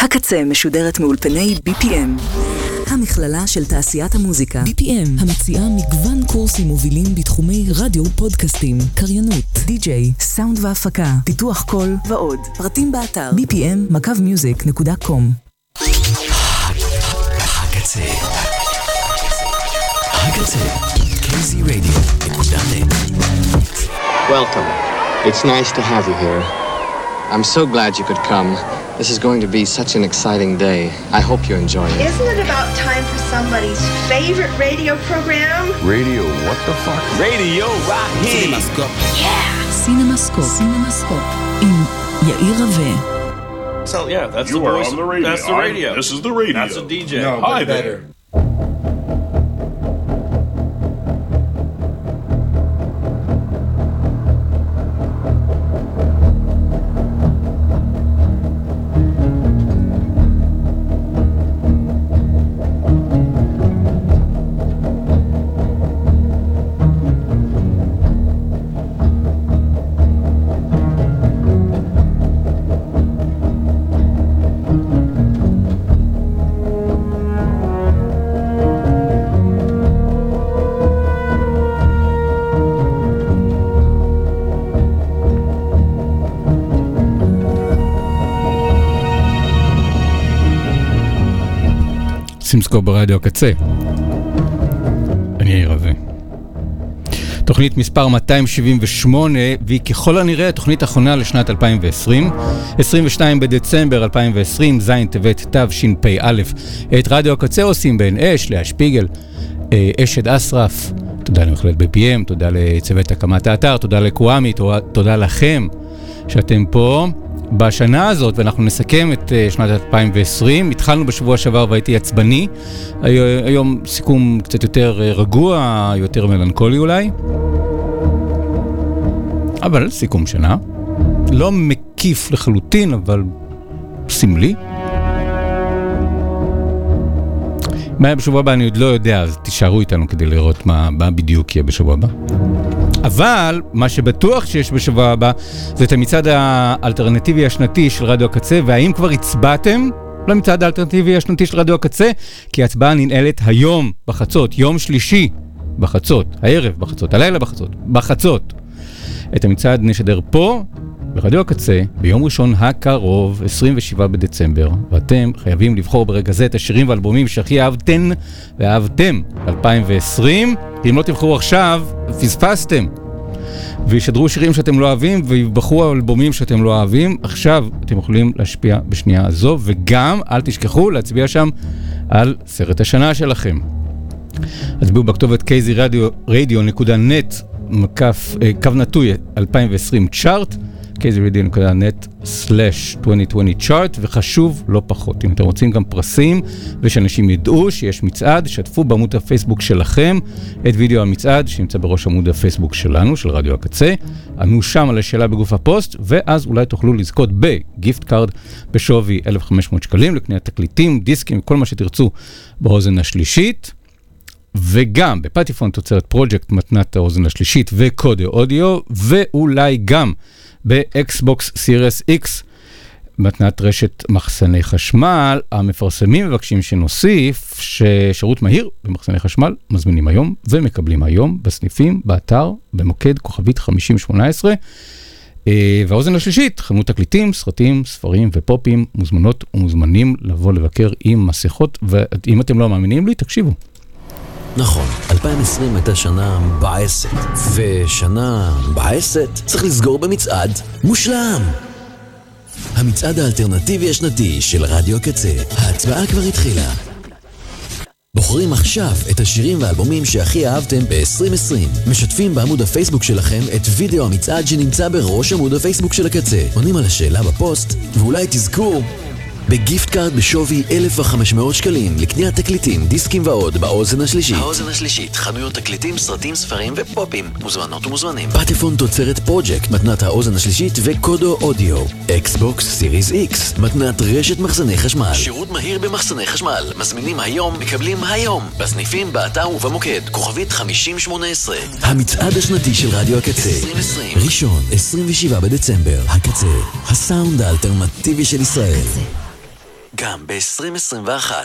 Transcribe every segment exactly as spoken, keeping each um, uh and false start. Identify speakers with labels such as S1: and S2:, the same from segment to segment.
S1: הקצה משודרת מאולפני בי פי אם, המכללה של תעשיית המוזיקה. בי פי אם המציעה מגוון קורסים מובילים בתחומי רדיו, פודקאסטים, קריינות, די-ג'יי, סאונד והפקה, פיתוח קול ועוד. פרטים באתר בי פי אם מקו מיוזיק נקודה קום.
S2: הקצה הקצה קיי זי רדיו נקודה נט.
S3: Welcome. It's nice to have you here. I'm so glad you could come. This is going to be such an exciting day. I hope you enjoy it.
S4: Isn't it about time for somebody's favorite radio program?
S5: Radio, what the fuck?
S2: Radio Rahim. CinemaScope.
S4: Yeah.
S1: CinemaScope. CinemaScope. עם יאיר רווה.
S6: So yeah, that's
S5: You
S6: the
S5: are
S6: voice.
S5: on the radio.
S6: That's the radio.
S5: I, this is the radio.
S6: That's a D J.
S5: No,
S6: Hi
S5: but
S6: there.
S7: סימסקופ ברדיו הקצה. אני יאיר רווה. תוכנית מספר מאתיים שבעים ושמונה, והיא ככל הנראה התוכנית האחרונה לשנת אלפיים ועשרים. עשרים ושניים בדצמבר אלפיים ועשרים, זין טבת תשפ"א. את רדיו הקצה עושים בין אש, לאה שפיגל, אשד אסרף. תודה למכללת בי פי אם, תודה לצוות הקמת האתר, תודה לקוואמי, תודה לכם שאתם פה. בשנה הזאת, ואנחנו נסכם את שנת אלפיים ועשרים, התחלנו בשבוע שעבר והייתי עצבני, היום סיכום קצת יותר רגוע, יותר מלנכולי אולי, אבל סיכום שנה, לא מקיף לחלוטין, אבל סמלי. מה יהיה בשבוע הבא אני עוד לא יודע, אז תישארו איתנו כדי לראות מה, מה בדיוק יהיה בשבוע הבא. אבל מה שבטוח שיש בשבוע הבא זה את המצעד האלטרנטיבי השנתי של רדיו הקצה, והאם כבר הצבעתם למצעד האלטרנטיבי השנתי של רדיו הקצה? כי ההצבעה ננעלת היום בחצות, יום שלישי בחצות, הערב בחצות, הלילה בחצות, בחצות. את המצעד נשדר פה ברדיו הקצה ביום ראשון הקרוב, עשרים ושבעה בדצמבר, ואתם חייבים לבחור ברגע זה את השירים והאלבומים שהכי אהבתן ואהבתם אלפיים ועשרים. אם לא תבחרו עכשיו, פספסתם. וישדרו שירים שאתם לא אוהבים, ויבחרו אלבומים שאתם לא אוהבים. עכשיו אתם יכולים להשפיע בשנייה הזו, וגם אל תשכחו להצביע שם על סרט השנה שלכם. הצביעו בכתובת קיי זי רדיו נקודה נט, קו נטוי אלפיים ועשרים צ'ארט, קיי זי רדיו נקודה נט סלש אלפיים ועשרים צ'ארט, וחשוב לא פחות, אם אתם רוצים גם פרסים ושאנשים ידעו שיש מצעד, שתפו בעמוד הפייסבוק שלכם את וידאו המצעד שנמצא בראש עמוד הפייסבוק שלנו, של רדיו הקצה, ענו שם על השאלה בגוף הפוסט, ואז אולי תוכלו לזכות בגיפט קארד בשווי אלף וחמש מאות שקלים לקניית תקליטים, דיסקים, כל מה שתרצו באוזן השלישית, וגם בפטיפון תוצרת פרויקט מתנת האוזן השלישית וקודי אודיו, ואולי גם באקסבוקס סיריס איקס, מתנת רשת מחסני חשמל. המפרסמים מבקשים שנוסיף ששירות מהיר במחסני חשמל מזמינים היום ומקבלים היום בסניפים, באתר, במוקד כוכבית חמישים שמונה עשרה. והאוזן השלישית, חנות תקליטים, סרטים, ספרים ופופים, מוזמנות ומוזמנים לבוא לבקר עם מסכות, ואם אתם לא מאמינים לי, תקשיבו.
S2: נכון, אלפיים ועשרים הייתה שנה מבאסת, ושנה מבאסת צריך לסגור במצעד מושלם. המצעד האלטרנטיבי השנתי של רדיו הקצה. ההצבעה כבר התחילה. בוחרים עכשיו את השירים והאלבומים שהכי אהבתם ב-עשרים עשרים. משתפים בעמוד הפייסבוק שלכם את וידאו המצעד שנמצא בראש עמוד הפייסבוק של הקצה. עונים על השאלה בפוסט, ואולי תזכו בגיפט קארד בשווי אלף וחמש מאות שקלים לקניית תקליטים, דיסקים ועוד באוזן השלישית. האוזן השלישית, חנויות תקליטים, סרטים, ספרים ופופים. מוזמנות ומוזמנים. פטיפון תוצרת פרויקט, מתנת האוזן השלישית וקודו אודיו. אקסבוקס סיריס איקס, מתנת רשת מחסני חשמל. שירות מהיר במחסני חשמל. מזמינים היום, מקבלים היום. בסניפים, באתר ובמוקד. כוכבית חמישים שמונה עשרה. המצעד השנתי של רדיו הקצה. עשרים עשרים. ראשון, עשרים ושבעה בדצמבר. הקצה. הסאונד האלטרנטיבי של ישראל. גם ב-עשרים עשרים ואחת.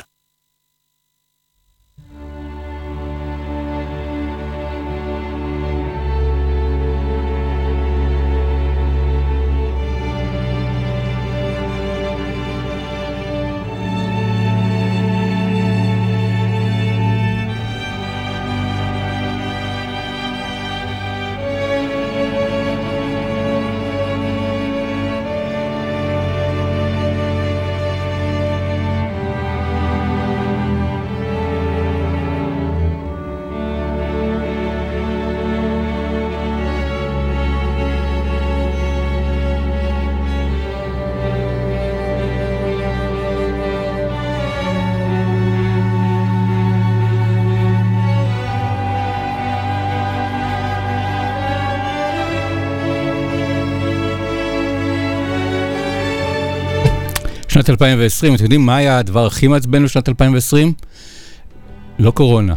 S7: שנת אלפיים ועשרים, אתם יודעים מה היה הדבר הכי מעצבן בשנת אלפיים ועשרים? לא קורונה,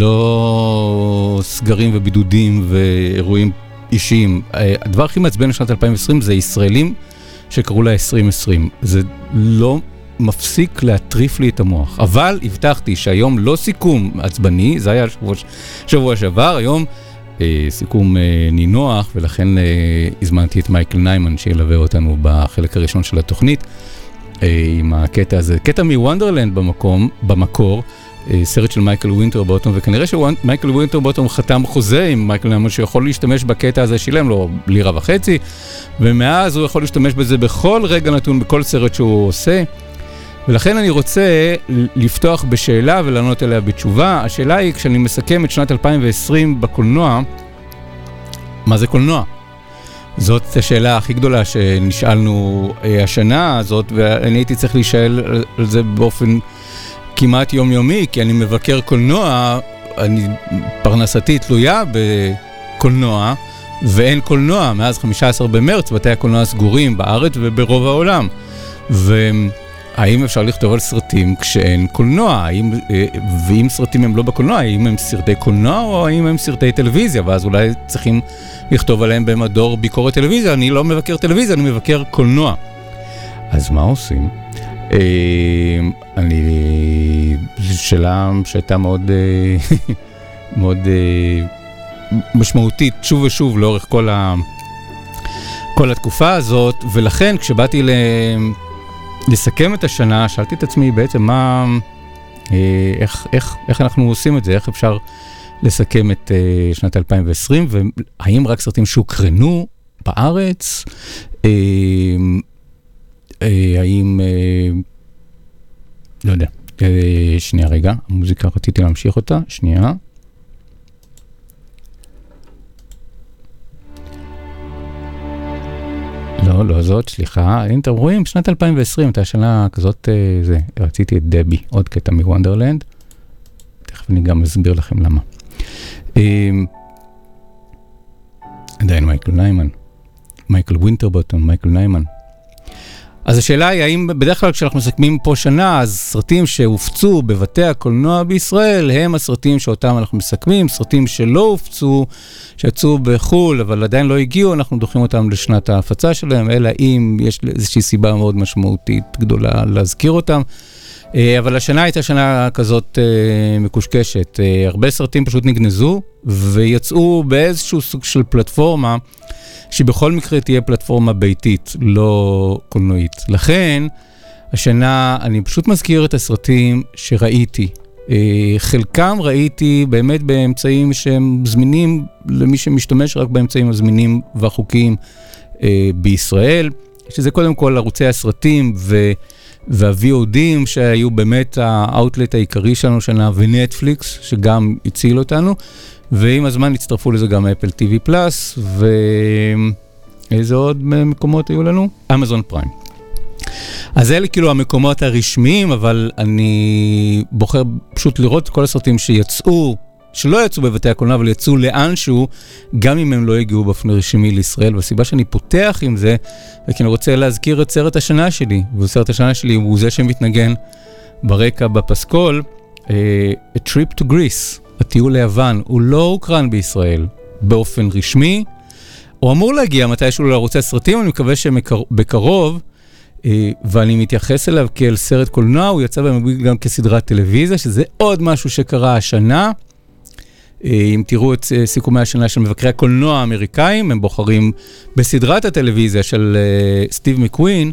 S7: לא סגרים ובידודים ואירועים אישיים. הדבר הכי מעצבן בשנת אלפיים ועשרים זה ישראלים שקראו לה עשרים עשרים. זה לא מפסיק להטריף לי את המוח. אבל הבטחתי שהיום לא סיכום עצבני, זה היה שבוע, שבוע שעבר, היום אה, סיכום אה, נינוח, ולכן אה, הזמנתי את מייקל ניימן שילווה אותנו בחלק הראשון של התוכנית. עם הקטע הזה, קטע מוונדרלנד במקום, במקור, סרט של מייקל ווינטרבוטום, וכנראה שמייקל ווינטרבוטום חתם חוזה עם מייקל ניימן שיכול להשתמש בקטע הזה, שילם לו לירה וחצי, ומאז הוא יכול להשתמש בזה בכל רגע נתון, בכל סרט שהוא עושה, ולכן אני רוצה לפתוח בשאלה ולענות אליה בתשובה. השאלה היא, כשאני מסכם את שנת אלפיים ועשרים בקולנוע, מה זה קולנוע? זאת השאלה הכי גדולה שנשאלנו אה, השנה הזאת, ואני הייתי צריך להישאל על, על זה באופן כמעט יומיומי, כי אני מבקר קולנוע, אני פרנסתי תלויה בקולנוע, ואין קולנוע מאז חמישה עשר במרץ, בתי הקולנוע סגורים בארץ וברוב העולם. והאם אפשר לכתוב על סרטים כשאין קולנוע? האם, ואם סרטים הם לא בקולנוע, האם הם סרטי קולנוע או האם הם סרטי טלוויזיה? ואז אולי צריכים לכתוב עליהם במדור ביקורת טלוויזיה. אני לא מבקר טלוויזיה, אני מבקר קולנוע. אז מה עושים? אני... שאלה שהייתה מאוד, מאוד משמעותית, שוב ושוב, לאורך כל ה... כל התקופה הזאת, ולכן כשבאתי ל... לסכם את השנה, שאלתי את עצמי בעצם מה, איך, איך, איך אנחנו עושים את זה, איך אפשר לסכם את שנת אלפיים ועשרים, והאם רק סרטים שהוקרנו בארץ, האם, לא יודע, שנייה רגע, המוזיקה רציתי להמשיך אותה, שנייה. לא, לא זאת, סליחה. אתם רואים, שנת אלפיים ועשרים, הייתה שנה כזאת, זה, רציתי את דבי, עוד קטע מוונדרלנד. תכף אני גם אסביר לכם למה. עדיין מייקל ניימן, מייקל ווינטרבוטום, מייקל ניימן. אז השאלה היא, האם בדרך כלל כשאנחנו מסכמים פה שנה, אז סרטים שהופצו בבתי הקולנוע בישראל, הם הסרטים שאותם אנחנו מסכמים, סרטים שלא הופצו, שיצאו בחול, אבל עדיין לא הגיעו, אנחנו דוחים אותם לשנת ההפצה שלהם, אלא אם יש איזושהי סיבה מאוד משמעותית גדולה להזכיר אותם. אבל השנה הייתה שנה כזאת מקושקשת. הרבה סרטים פשוט נגנזו, ויצאו באיזשהו סוג של פלטפורמה, שבכל מקרה תהיה פלטפורמה ביתית, לא קולנועית. לכן, השנה אני פשוט מזכיר את הסרטים שראיתי. חלקם ראיתי באמת באמצעים שהם זמינים למי שמשתמש רק באמצעים הזמינים והחוקיים בישראל, שזה קודם כל ערוצי הסרטים ו... וה-וי או די'ים שהיו באמת האוטלט העיקרי שלנו שנה, ונטפליקס שגם הציל אותנו, ועם הזמן הצטרפו לזה גם אפל טי וי פלאס, ואיזה עוד מקומות היו לנו? אמזון פריים. אז אלה כאילו המקומות הרשמיים, אבל אני בוחר פשוט לראות כל הסרטים שיצאו, שלא יצאו בבתי הקולנוע, אבל יצאו לאנשהו, גם אם הם לא הגיעו באופן רשמי לישראל. והסיבה שאני פותח עם זה, וכי אני רוצה להזכיר את סרט השנה שלי, וסרט השנה שלי הוא זה שמתנגן ברקע בפסקול, uh, A Trip to Greece, הטיול ליוון, הוא לא הוקרן בישראל באופן רשמי, הוא אמור להגיע מתישהו לערוצי הסרטים, אני מקווה שבקרוב, ואני מתייחס אליו כאל סרט קולנוע, הוא יצא במקביל גם כסדרת טלוויזיה, שזה עוד משהו שקרה השנה. אם תראו את סיכומי השנה של מבקרי הקולנוע האמריקאים, הם בוחרים בסדרת הטלוויזיה של סטיב מקווין,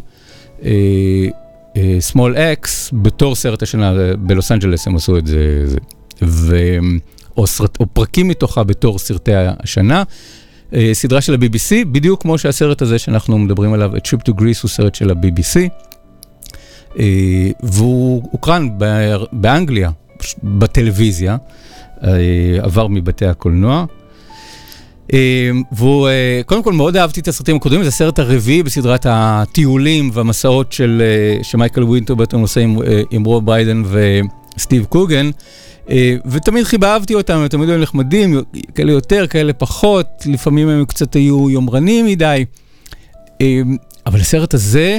S7: Small X, בתור סרט השנה, בלוס אנג'לס הם עשו את זה, ו... או, סרט, או פרקים מתוכה בתור סרטי השנה. סדרה של ה-בי בי סי, בדיוק כמו שהסרט הזה שאנחנו מדברים עליו, A Trip to Greece, הוא סרט של ה-בי בי סי, והוא הוקרן באנגליה, בטלוויזיה, עבר מבתי הקולנוע, והוא, קודם כל מאוד אהבתי את הסרטים הקודמים, זה הסרט הרביעי בסדרת הטיולים והמסעות של, שמייקל ווינטרבוטום עושה עם, עם רוב בריידן וסטיב קוגן, ותמיד חיבבתי אותם, תמיד היו נחמדים, כאלה יותר, כאלה פחות, לפעמים הם קצת היו יומרנים מדי, אבל הסרט הזה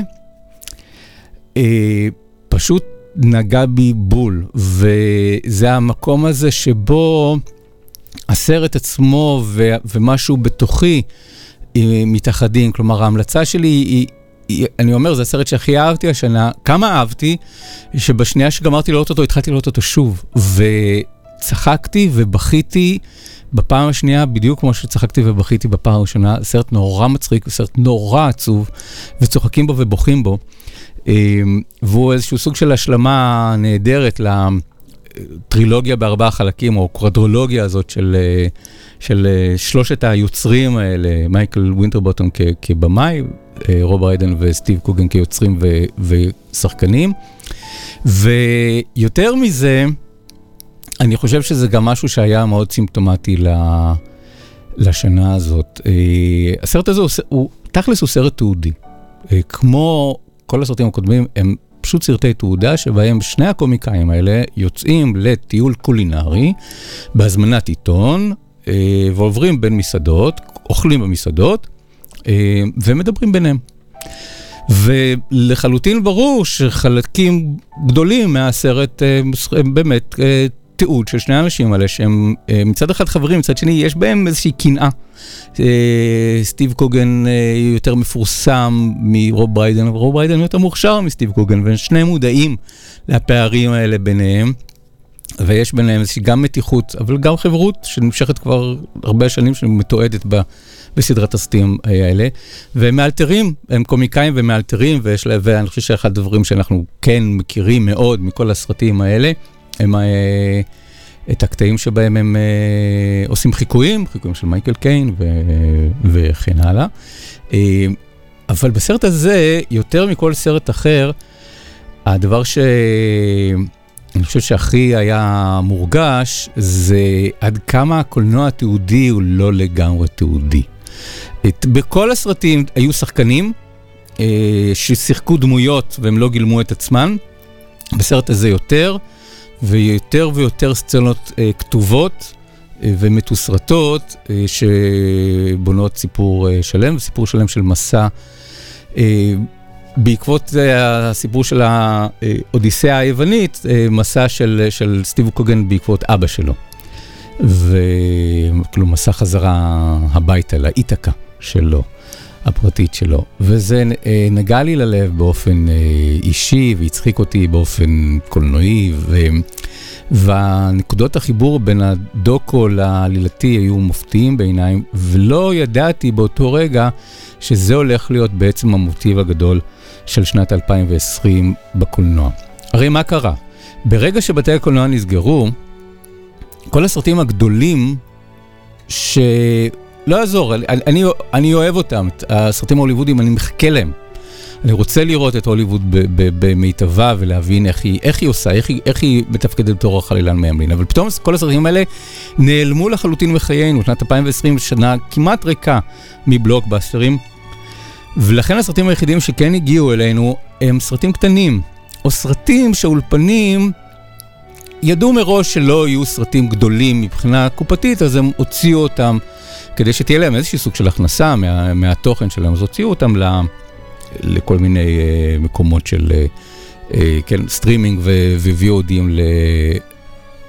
S7: פשוט נגע בי בול, וזה המקום הזה שבו הסרט עצמו ו- ומשהו בתוכי מתאחדים, כלומר ההמלצה שלי היא, היא, אני אומר, זה הסרט שהכי אהבתי השנה, כמה אהבתי, שבשנייה שגמרתי לראות אותו, התחלתי לראות אותו שוב, וצחקתי ובכיתי בפעם השנייה, בדיוק כמו שצחקתי ובכיתי בפעם הראשונה, סרט נורא מצחיק, סרט נורא עצוב, וצוחקים בו ובוכים בו, והוא איזשהו סוג של השלמה נהדרת לטרילוגיה בארבעה חלקים, או קוואדרולוגיה הזאת של, של שלושת היוצרים האלה, מייקל ווינטרבוטום כ- כבמאי, רוב ריידן וסטיב קוגן כיוצרים ו- ושחקנים. ויותר מזה, אני חושב שזה גם משהו שהיה מאוד סימפטומטי לשנה הזאת. הסרט הזה הוא, הוא תכלס הוא סרט תיעודי. כמו כל הסרטים הקודמים, הם פשוט סרטי תעודה, שבהם שני הקומיקאים האלה יוצאים לטיול קולינרי, בהזמנת עיתון, ועוברים בין מסעדות, אוכלים במסעדות, ומדברים ביניהם. ולחלוטין ברור שחלקים גדולים מהסרט הם באמת תיעוד של שני האנשים האלה, שהם מצד אחד חברים, מצד שני יש בהם איזושהי קנאה. סטיב קוגן יותר מפורסם מרוב בריידן, ורוב בריידן יותר מוכשר מסטיב קוגן, ושניהם מודעים לפערים האלה ביניהם, ויש ביניהם איזושהי גם מתיחות, אבל גם חברות שנמשכת כבר הרבה שנים, שמתועדת ב... בסדרת הסרטים האלה, והם מאלתרים, הם קומיקאים ומאלתרים, ויש לה, ואני חושב שאחד הדברים שאנחנו כן מכירים מאוד מכל הסרטים האלה, הם את הקטעים שבהם הם עושים חיקויים, חיקויים של מייקל קיין ו, וכן הלאה. אבל בסרט הזה, יותר מכל סרט אחר, הדבר שאני חושב שהכי היה מורגש, זה עד כמה הקולנוע התיעודי הוא לא לגמרי תיעודי. את, בכל הסרטים היו שחקנים אה, ששיחקו דמויות והם לא גילמו את עצמן. בסרט הזה יותר, ויותר ויותר סצנות אה, כתובות אה, ומתוסרטות אה, שבונות סיפור אה, שלם, וסיפור שלם של מסע. אה, בעקבות אה, הסיפור של האודיסאה היוונית, אה, מסע של, של סטיב קוגן בעקבות אבא שלו. וכאילו מסע חזרה הביתה, לאיתקה שלו, הפרטית שלו. וזה נגע לי ללב באופן אישי, והצחיק אותי באופן קולנועי, ו... והנקודות החיבור בין הדוקו לעלילתי היו מופתיים בעיניים, ולא ידעתי באותו רגע שזה הולך להיות בעצם המוטיב הגדול של שנת אלפיים ועשרים בקולנוע. הרי מה קרה? ברגע שבתי הקולנוע נסגרו, כל הסרטים הגדולים שלא יעזור, אני, אני, אני אוהב אותם, הסרטים ההוליוודיים, אני מחכה להם. אני רוצה לראות את הוליווד במיטבה ולהבין איך היא, איך היא עושה, איך היא, איך היא מתפקדת בתור החלילן מהמלין. אבל פתאום כל הסרטים האלה נעלמו לחלוטין מחיינו, שנת אלפיים ועשרים שנה כמעט ריקה מבלוקבאסטרים, ולכן הסרטים היחידים שכן הגיעו אלינו הם סרטים קטנים, או סרטים שהאולפנים ידעו מראש שלא יהיו סרטים גדולים מבחינה קופתית, אז הם הוציאו אותם כדי שתהיה להם איזושהי סוג של הכנסה מה, מהתוכן שלהם, אז הוציאו אותם ל, לכל מיני uh, מקומות של uh, uh, כן, סטרימינג ו-וי או די ל,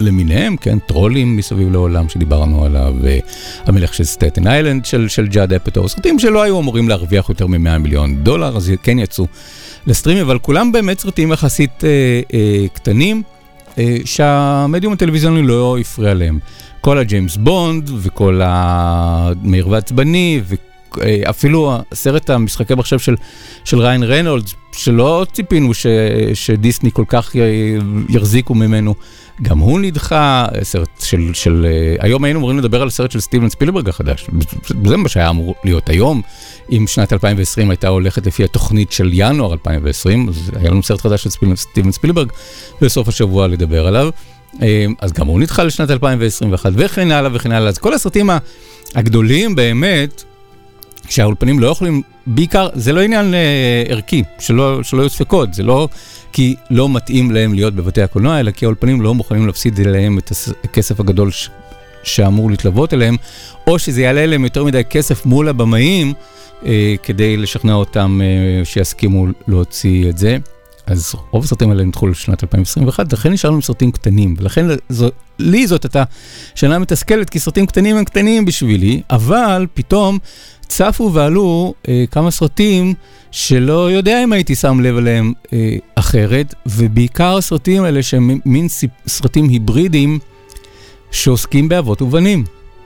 S7: למיניהם, כן, טרולים מסביב לעולם שדיברנו עליו, והמלך של סטטן איילנד של, של ג'אד אפטור, סרטים שלא היו אמורים להרוויח יותר מ-מאה מיליון דולר, אז כן יצאו לסטרימים, אבל כולם באמת סרטים יחסית אה, אה, קטנים, אה, שהמדיום הטלוויזיוני לא הפריע להם. כל הג'יימס בונד, וכל המהיר ועצבני, ואפילו הסרט המשחקי מחשב של, של ריין רנולדס, שלא ציפינו ש, שדיסני כל כך יחזיקו ממנו, גם הוא נדחה, סרט של, של, היום היינו אמורים לדבר על סרט של סטיבן ספילברג החדש, זה מה שהיה אמור להיות היום, אם שנת אלפיים ועשרים הייתה הולכת לפי התוכנית של ינואר אלפיים ועשרים, אז היה לנו סרט חדש של סטיבן ספילברג, בסוף השבוע לדבר עליו, אז גם הוא נדחה לשנת אלפיים ועשרים ואחת, וכן הלאה וכן הלאה, אז כל הסרטים הגדולים באמת, שהאולפנים לא יכולים, בעיקר, זה לא עניין ערכי, שלא, שלא יהיו ספקות, זה לא כי לא מתאים להם להיות בבתי הקולנוע, אלא כי האולפנים לא מוכנים להפסיד אליהם את הכסף הגדול ש, שאמור להתלוות אליהם, או שזה יעלה להם יותר מדי כסף מול הבמאים, אה, כדי לשכנע אותם אה, שיסכימו להוציא את זה. אז רוב הסרטים האלה נדחו לשנת אלפיים עשרים ואחת, לכן נשארנו עם סרטים קטנים, ולכן זו, לי זאת הייתה שנה מתסכלת, כי סרטים קטנים הם קטנים בשבילי, אבל פתאום צפו ועלו אה, כמה סרטים שלא יודע אם הייתי שם לב עליהם אה, אחרת, ובעיקר הסרטים האלה שהם מין סרטים היברידיים שעוסקים באבות ובנים.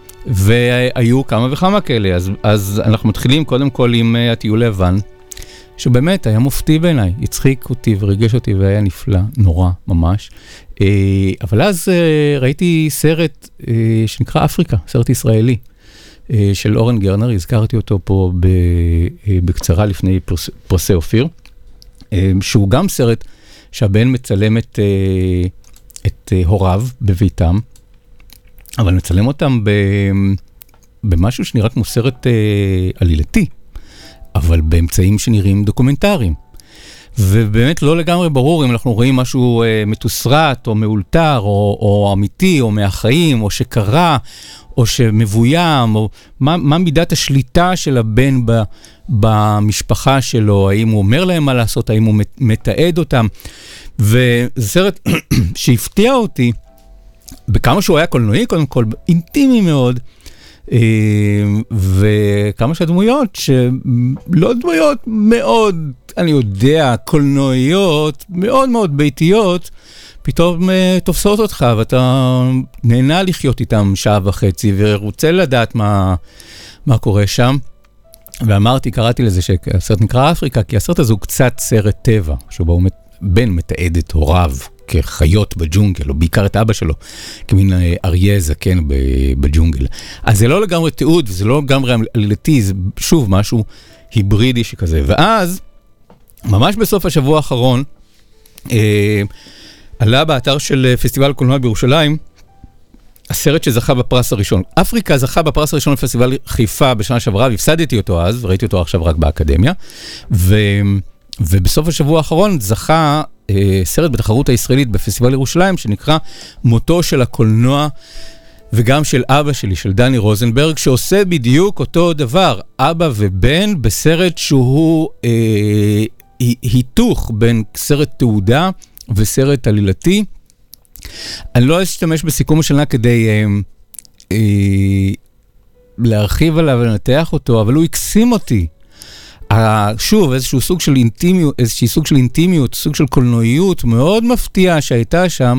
S7: והיו כמה וכמה כאלה, אז, אז אנחנו מתחילים קודם כל עם uh, הטיול ליוון, שבאמת היה מופתי בעיניי, הצחיק אותי וריגש אותי והיה נפלא, נורא ממש. Uh, אבל אז uh, ראיתי סרט uh, שנקרא אפריקה, סרט ישראלי, uh, של אורן גרנר, הזכרתי אותו פה ב, uh, בקצרה לפני פרס, פרסי אופיר, uh, שהוא גם סרט שהבן מצלם את, uh, את uh, הוריו בביתם, אבל מצלם אותם ב, במשהו שנראה כמו סרט uh, עלילתי, אבל באמצעים שנראים דוקומנטריים. ובאמת לא לגמרי ברור אם אנחנו רואים משהו אה, מתוסרט או מאולתר או, או אמיתי או מהחיים או שקרה או שמבוים או מה, מה מידת השליטה של הבן ב, במשפחה שלו, האם הוא אומר להם מה לעשות, האם הוא מתעד אותם. וזה סרט שהפתיע אותי בכמה שהוא היה קולנועי, קודם כל אינטימי מאוד, וכמה שהדמויות שלא דמויות מאוד, אני יודע, קולנועיות, מאוד מאוד ביתיות, פתאום תופסות אותך ואתה נהנה לחיות איתם שעה וחצי ורוצה לדעת מה, מה קורה שם. ואמרתי, קראתי לזה שהסרט נקרא אפריקה, כי הסרט הזה הוא קצת סרט טבע, שבו בן מתעד את הוריו כחיות בג'ונגל, או בעיקר את אבא שלו, כמין אריה זקן בג'ונגל. אז זה לא לגמרי תיעוד, וזה לא לגמרי עלילתי, זה שוב משהו היברידי שכזה. ואז, ממש בסוף השבוע האחרון, אה, עלה באתר של פסטיבל הקולנוע בירושלים, הסרט שזכה בפרס הראשון. אפריקה זכה בפרס הראשון לפסטיבל חיפה בשנה שעברה, והפסדתי אותו אז, וראיתי אותו עכשיו רק באקדמיה, ו... ובסוף השבוע האחרון זכה אה, סרט בתחרות הישראלית בפסטיבל ירושלים, שנקרא מותו של הקולנוע, וגם של אבא שלי, של דני רוזנברג, שעושה בדיוק אותו דבר, אבא ובן, בסרט שהוא אה, היתוך בין סרט תעודה וסרט עלילתי. אני לא אשתמש בסיכום השנה כדי אה, אה, להרחיב עליו ולנתח אותו, אבל הוא הקסים אותי. שוב, איזשהו סוג של אינטימיות, איזשהו סוג של אינטימיות, סוג של קולנועיות מאוד מפתיעה שהייתה שם,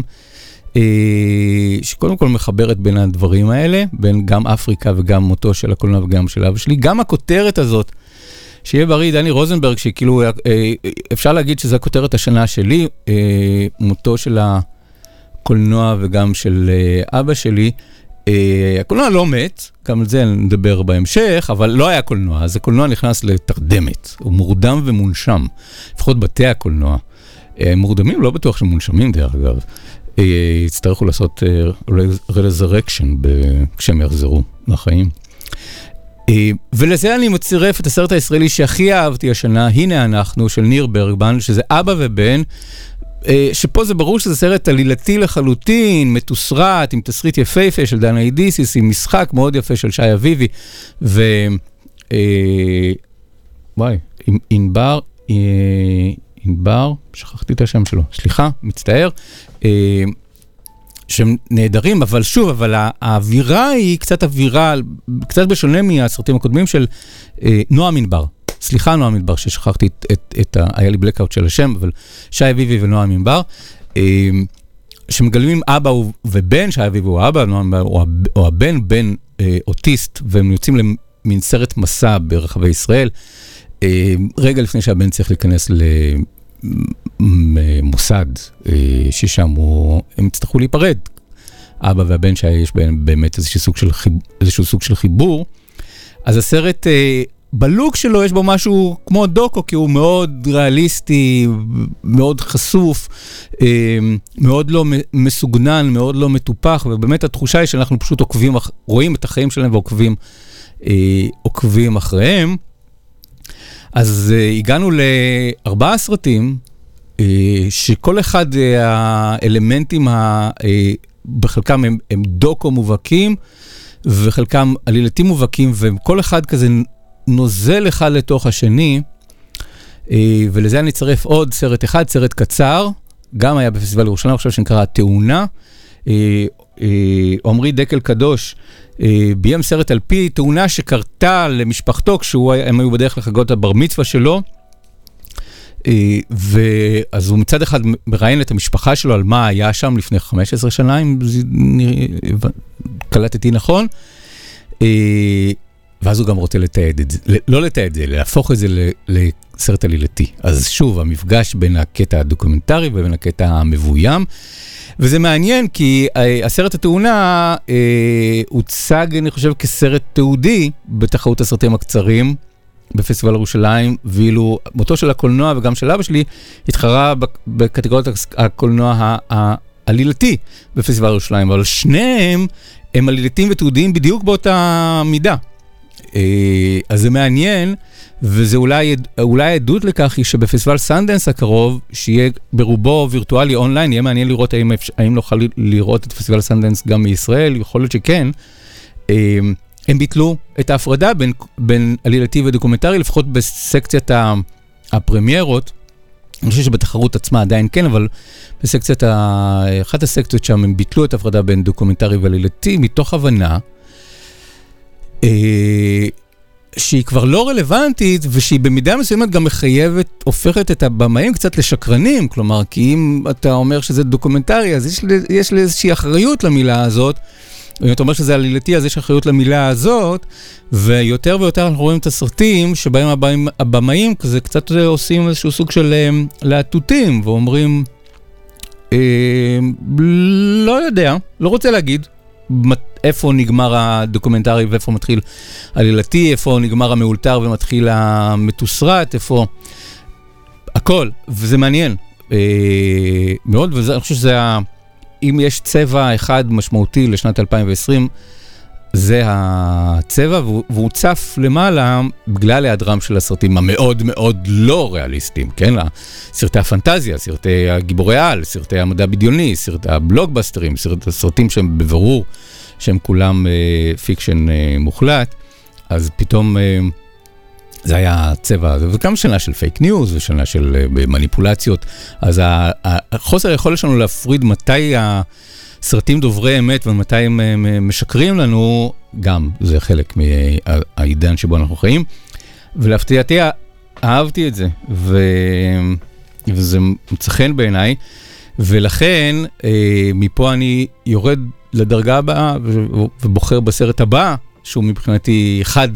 S7: שקודם כל מחברת בין הדברים האלה, בין גם אפריקה וגם מותו של הקולנוע וגם של אבא שלי. גם הכותרת הזאת, שיהיה בריא, דני רוזנברג, שכאילו אפשר להגיד שזו הכותרת השנה שלי, מותו של הקולנוע וגם של אבא שלי, הקולנוע לא מת, גם על זה נדבר בהמשך, אבל לא היה קולנוע, אז הקולנוע נכנס לתרדמת, הוא מורדם ומונשם, לפחות בתי הקולנוע. מורדמים לא בטוח שמונשמים דרך אגב, יצטרכו לעשות resurrection כשהם יחזרו לחיים. ולזה אני מצרף את הסרט הישראלי שהכי אהבתי השנה, הנה אנחנו, של ניר ברגמן, שזה אבא ובן, שפה זה ברור שזה סרט עלילתי לחלוטין, מתוסרט, עם תסריט יפהפה של דנה אידיסיס, עם משחק מאוד יפה של שי אביבי, ו... וואי, עם ענבר, ענבר, שכחתי את השם שלו, סליחה, מצטער, שהם נהדרים, אבל שוב, אבל האווירה היא קצת אווירה, קצת בשונה מהסרטים הקודמים של אה, נועה מנבר. סליחה, נועה מנבר, ששכחתי את, את, את ה... היה לי בלקאוט של השם, אבל שי אביבי ונועה מנבר, אה, שמגלמים אבא ובן, שי אביבי הוא האבא, נועה מנבר הוא, הוא הבן, בן אה, אוטיסט, והם יוצאים למין סרט מסע ברחבי ישראל, אה, רגע לפני שהבן צריך להיכנס למוסד, אה, ששם הוא, הם יצטרכו להיפרד, אבא והבן שיש בהם באמת איזשהו סוג של, חיב, איזשהו סוג של חיבור, אז הסרט... אה, בלוק שלו יש בו משהו כמו דוקו, כי הוא מאוד ריאליסטי, מאוד חשוף, מאוד לא מסוגנן, מאוד לא מטופח, ובאמת התחושה היא שאנחנו פשוט עוקבים, רואים את החיים שלהם ועוקבים עוקבים אחריהם. אז הגענו לארבעה סרטים, שכל אחד האלמנטים, בחלקם הם, הם דוקו מובהקים, וחלקם עלילתים מובהקים, וכל אחד כזה נוזל אחד לתוך השני, ולזה אני אצרף עוד סרט אחד, סרט קצר, גם היה בפסטיבל ירושלים, עכשיו שנקרא תאונה, עומרי דקל קדוש, ביים סרט על פי תאונה שקרתה למשפחתו, כשהם היו בדרך לחגות הבר מצווה שלו, ואז הוא מצד אחד מראיין את המשפחה שלו על מה היה שם לפני חמש עשרה שנה, אם קלטתי נכון, ואז הוא גם רוצה לתעד את זה, לא לתעד את זה, להפוך את זה לסרט עלילתי. אז שוב, המפגש בין הקטע הדוקומנטרי ובין הקטע המבוים, וזה מעניין כי הסרט התאונה הוצג, אני חושב, כסרט תיעודי בתחרות הסרטים הקצרים בפסטיבל ירושלים, ואילו מותו של הקולנוע וגם של אבא שלי התחרה בקטגוריית הקולנוע העלילתי בפסטיבל ירושלים, אבל שניהם הם עלילתיים ותיעודיים בדיוק באותה מידה. אז זה מעניין, וזה אולי, אולי עדות לכך היא שבפסטיבל סנדנס הקרוב, שיהיה ברובו וירטואלי אונליין, יהיה מעניין לראות האם, האם נוכל לראות את פסטיבל סנדנס גם מישראל, יכול להיות שכן, הם ביטלו את ההפרדה בין, בין עלילתי ודוקומנטרי, לפחות בסקציית הפרמיירות, אני חושב שבתחרות עצמה עדיין כן, אבל בסקציית, אחת הסקציות שם הם ביטלו את ההפרדה בין דוקומנטרי ועלילתי, מתוך הבנה, שהיא כבר לא רלוונטית, ושהיא במידה מסוימת גם מחייבת, הופכת את הבמאים קצת לשקרנים, כלומר, כי אם אתה אומר שזה דוקומנטרי, אז יש, יש לי איזושהי אחריות למילה הזאת, אם אתה אומר שזה עלילתי, אז יש אחריות למילה הזאת, ויותר ויותר אנחנו רואים את הסרטים, שבהם הבמאים, הבמאים כזה קצת עושים איזשהו סוג של להטוטים, ואומרים, אה, לא יודע, לא רוצה להגיד, איפה נגמר הדוקומנטרי ואיפה מתחיל עלילתי, איפה נגמר המאולתר ומתחיל המתוסרט, איפה... הכל, וזה מעניין אה, מאוד, ואני חושב שזה, ה... אם יש צבע אחד משמעותי לשנת אלפיים ועשרים, זה הצבע, והוא, והוא צף למעלה בגלל היעדרם של הסרטים המאוד מאוד לא ריאליסטיים, כן? סרטי הפנטזיה, סרטי הגיבורי על, סרטי המדע בדיוני, סרטי הבלוקבאסטרים, סרט, סרטים שהם בבירור, שהם כולם אה, פיקשן אה, מוחלט, אז פתאום אה, זה היה הצבע, וגם שנה של פייק ניוז, ושנה של אה, מניפולציות, אז החוסר היכולת שלנו להפריד מתי הסרטים דוברי אמת, ומתי הם אה, משקרים לנו, גם זה חלק מהעידן שבו אנחנו חיים, ולהפתיעתי אהבתי את זה, ו... וזה מצחן בעיניי, ולכן אה, מפה אני יורד לדרגה הבאה, ובוחר בסרט הבא, שהוא מבחינתי אחד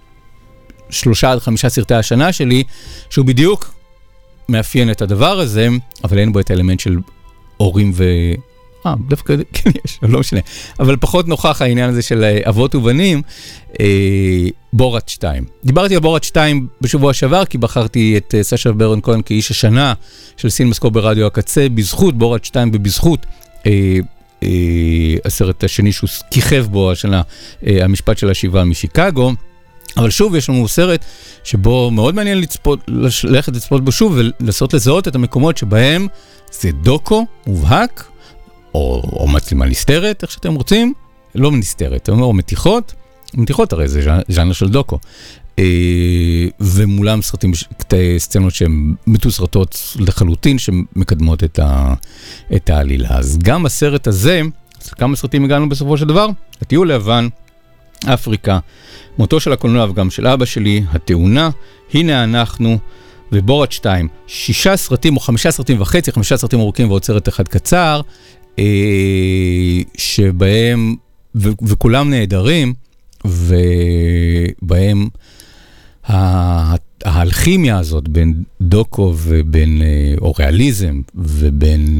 S7: משלושה עד חמישה סרטי השנה שלי, שהוא בדיוק מאפיין את הדבר הזה, אבל אין בו את האלמנט של הורים ו... אה, דווקא כן יש, לא משנה. אבל פחות נוכח העניין הזה של אבות ובנים, אה, בורת שתיים. דיברתי על בורת שתיים בשבוע שעבר, כי בחרתי את סשה ברון כהן כאיש השנה של סינמסקופ ברדיו הקצה, בזכות בורת שתיים ובזכות... אה, הסרט השני שהוא כיכב בו השנה, המשפט של השיבה משיקגו, אבל שוב יש לנו סרט שבו מאוד מעניין לצפות, ללכת לצפות בו שוב ולנסות לזהות את המקומות שבהם זה דוקו מובהק, או, או מצלמה נסתרת, איך שאתם רוצים, לא נסתרת, או מתיחות, מתיחות הרי זה ז'אנר של דוקו, ומולם סרטים, סצנות שהן מתוסרטות לחלוטין, שמקדמות את, ה, את העלילה. אז גם הסרט הזה, כמה סרטים הגענו בסופו של דבר, הטיול ליוון, אפריקה, מותו של הקולנוע וגם של אבא שלי, התאונה, הנה אנחנו, ובורת שתיים, שישה סרטים או חמישה סרטים וחצי, חמישה סרטים ארוכים ועוד סרט אחד קצר, שבהם, ו- וכולם נהדרים, ובהם האלכימיה הזאת בין דוקו ובין, או ריאליזם, ובין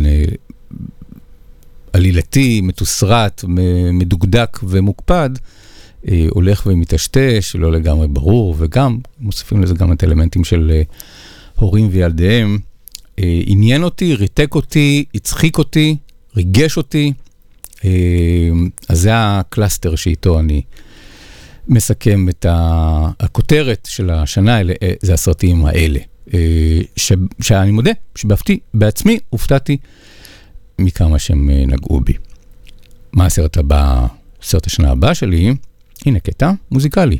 S7: עלילתי, מתוסרט, מדוקדק ומוקפד, הולך ומתשתש, לא לגמרי ברור, וגם מוסיפים לזה גם את האלמנטים של הורים וילדיהם. עניין אותי, ריתק אותי, הצחיק אותי, ריגש אותי, אז זה הקלאסטר שאיתו אני מסכם את הכותרת של השנה, זה הסרטים האלה, שאני מודה שבעצמי הופתעתי מכמה שהם נגעו בי. מה הסרט הבא, סרט השנה הבא שלי? הנה קטע מוזיקלי.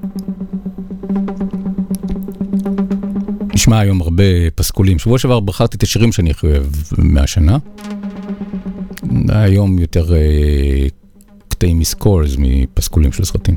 S7: נשמע היום הרבה פסקולים. שבוע שעבר בחרתי את השירים שאני הכי אוהב מהשנה. היום יותר אה, קטעים מסקורס מפסקולים של סרטים.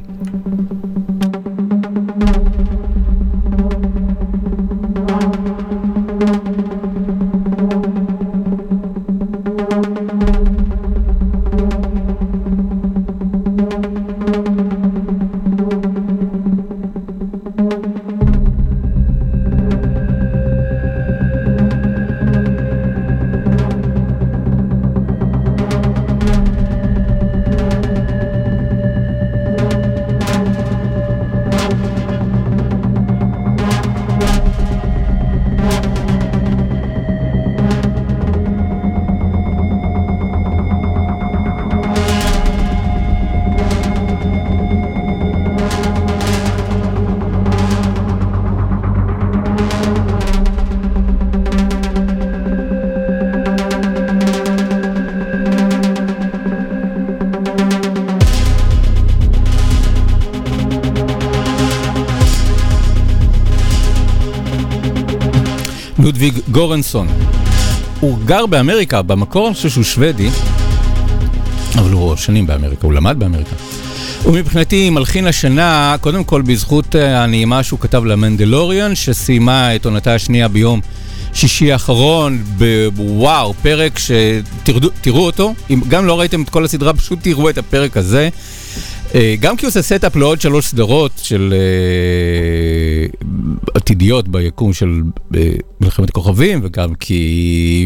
S7: לודוויג גורנסון. הוא גר באמריקה, במקור אני חושב שהוא שוודי, אבל הוא שנים באמריקה, הוא למד באמריקה. ומבחינתי מלחין השנה, קודם כל בזכות הנעימה שהוא כתב למנדלוריאן, שסיימה את עונתה השנייה ביום שישי האחרון, בוואו, פרק שתראו אותו, אם גם לא ראיתם את כל הסדרה, פשוט תראו את הפרק הזה. גם כי הוא עושה סטאפ לעוד שלוש סדרות של uh, עתידיות ביקום של uh, מלחמת הכוכבים, וגם כי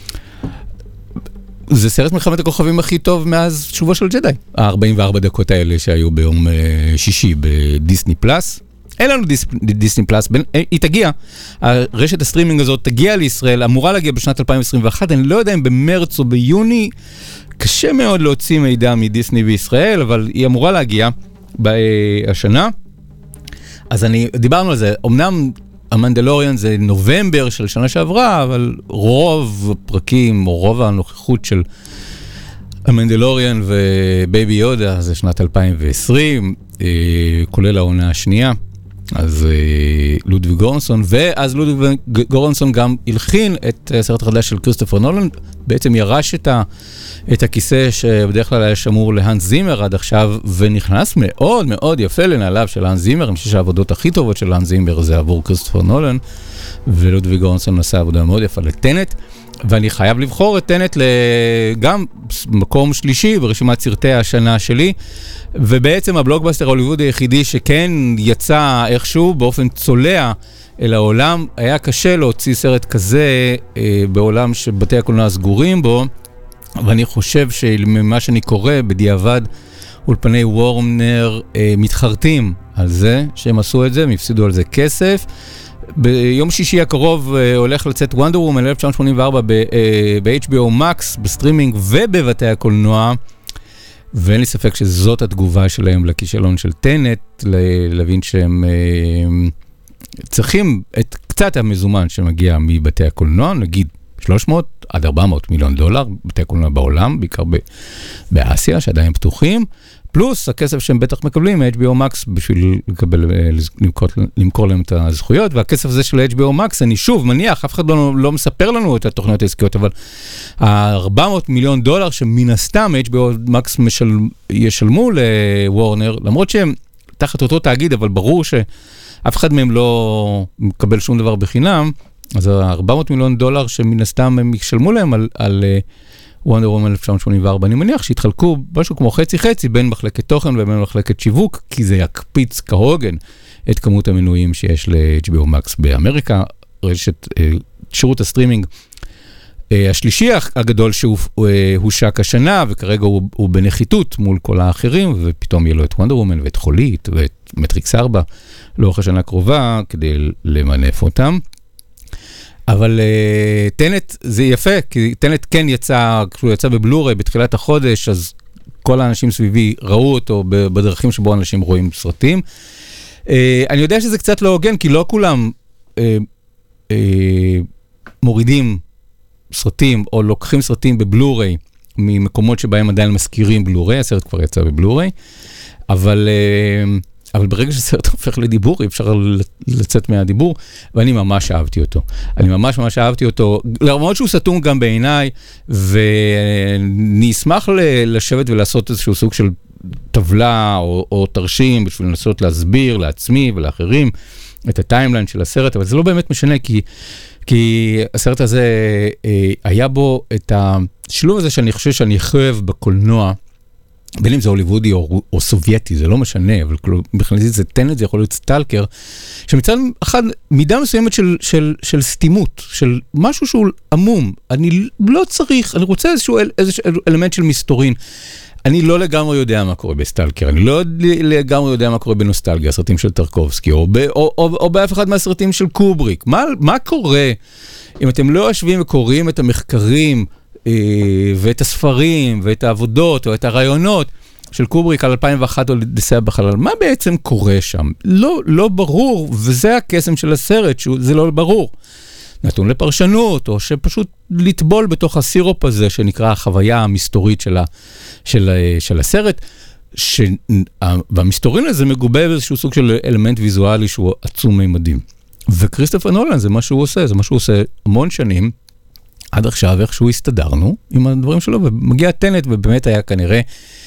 S7: זה סרט מלחמת הכוכבים הכי טוב מאז שובו של ג'די. ה-ארבעים וארבע דקות האלה שהיו ביום uh, שישי בדיסני פלאס. אין לנו דיס, דיסני פלאס, בין, היא תגיע, הרשת הסטרימינג הזאת תגיע לישראל, אמורה להגיע בשנת אלפיים עשרים ואחת, אני לא יודע אם במרץ או ביוני, קשה מאוד להוציא מידע מדיסני בישראל, אבל היא אמורה להגיע בשנה. אז אני, דיברנו על זה, אמנם המנדלוריאן זה נובמבר של שנה שעברה, אבל רוב הפרקים, או רוב הנוכחות של המנדלוריאן ובייבי יודה, זה שנת אלפיים ועשרים, כולל העונה השנייה. אז לודוויג גורנסון, ואז לודוויג גורנסון גם הלחין את הסרט החדש של כריסטופר נולן, בעצם ירש את, ה, את הכיסא שבדרך כלל היה שמור להאנס זימר עד עכשיו, ונכנס מאוד מאוד יפה לנעליו של האנס זימר. אני חושב שהעבודות הכי טובות של האנס זימר זה עבור כריסטופר נולן, ולודוויג גורנסון עשה עבודה מאוד יפה לטנט, ואני חייב לבחור את טנט גם מקום שלישי ברשימת סרטי השנה שלי, ובעצם הבלוקבאסטר ההוליוודי היחידי שכן יצא איכשהו באופן צולע אל העולם. היה קשה להוציא סרט כזה אה, בעולם שבתי הקולנוע סגורים בו, ואני חושב שממה שאני קורא בדיעבד, אולפני וורנר אה, מתחרטים על זה שהם עשו את זה, הם הפסידו על זה כסף. ביום שישי הקרוב הולך לצאת וונדר וומן אלף תשע מאות שמונים וארבע ב-אייץ' בי או Max, בסטרימינג ובבתי הקולנוע, ואין לי ספק שזאת התגובה שלהם לכישלון של טנט, להבין שהם צריכים את קצת המזומן שמגיע מבתי הקולנוע, נגיד שלוש מאות עד ארבע מאות מיליון דולר, בתי הקולנוע בעולם, בעיקר באסיה, שעדיין פתוחים, פלוס הכסף שהם בטח מקבלים מ-אייץ' בי או Max בשביל לקבל, למכור, למכור להם את הזכויות, והכסף הזה של אייץ' בי או Max, אני שוב מניח, אף אחד לא, לא מספר לנו את התוכניות העסקיות, אבל ה-ארבע מאות מיליון דולר שמן הסתם אייץ' בי או Max משל, ישלמו לוורנר, למרות שהם תחת אותו תאגיד, אבל ברור שאף אחד מהם לא מקבל שום דבר בחינם, אז ה-ארבע מאות מיליון דולר שמן הסתם הם ישלמו להם על, על וונדר וומן אלף תשע מאות שמונים וארבע, אני מניח שהתחלקו משהו כמו חצי-חצי בין מחלקת תוכן ובין מחלקת שיווק, כי זה יקפיץ כהוגן את כמות המנויים שיש ל-אייץ' בי או Max באמריקה, רשת שירות הסטרימינג השלישי הגדול שהושק השנה, וכרגע הוא, הוא בנחיתות מול כל האחרים, ופתאום יהיה לו את וונדר וומן ואת חולית ואת מטריקס ארבע לאורך השנה הקרובה, כדי למנף אותם. אבל uh, טנט זה יפה, כי טנט כן יצא, כשהוא יצא בבלורי בתחילת החודש, אז כל האנשים סביבי ראו אותו בדרכים שבו אנשים רואים סרטים. Uh, אני יודע שזה קצת לא הוגן, כי לא כולם uh, uh, מורידים סרטים, או לוקחים סרטים בבלורי, ממקומות שבהם עדיין מזכירים בלורי, הסרט כבר יצא בבלורי, אבל... Uh, אבל ברגע שסרט הופך לדיבור, אי אפשר לצאת מהדיבור, ואני ממש אהבתי אותו. אני ממש ממש אהבתי אותו, למרות שהוא סתום גם בעיניי, ואני אשמח לשבת ולעשות איזשהו סוג של טבלה או, או תרשים, בשביל לנסות להסביר לעצמי ולאחרים את הטיימליין של הסרט, אבל זה לא באמת משנה, כי, כי הסרט הזה היה בו את השילוב הזה שאני חושב שאני חייב בקולנוע, בין אם זה הוליוודי או, או סובייטי, זה לא משנה, אבל בכלל זה טנט, זה יכול להיות סטלקר, שמצד אחד, מידה מסוימת של, של, של סתימות, של משהו שהוא עמום, אני לא צריך, אני רוצה איזשהו, איזשהו אלמנט של מסתורין, אני לא לגמרי יודע מה קורה בסטלקר, אני לא לגמרי יודע מה קורה בנוסטלגיה, הסרטים של טרקובסקי, או, ב, או, או, או באף אחד מהסרטים של קובריק, מה, מה קורה אם אתם לא יושבים וקוראים את המחקרים, ואת הספרים, ואת העבודות, או את הרעיונות של קובריק על אלפיים ואחת או לסייע בחלל, מה בעצם קורה שם? לא, לא ברור, וזה הקסם של הסרט, שזה לא ברור. נתון לפרשנות, או שפשוט לטבול בתוך הסירופ הזה, שנקרא החוויה המסתורית של, ה, של, של הסרט, ש, והמסתורין הזה מגובה באיזשהו סוג של אלמנט ויזואלי שהוא עצום מימדים. וכריסטופר נולן זה מה שהוא עושה, זה מה שהוא עושה המון שנים, עד עכשיו איכשהו הסתדרנו עם הדברים שלו, ומגיע טנט, ובאמת היה כנראה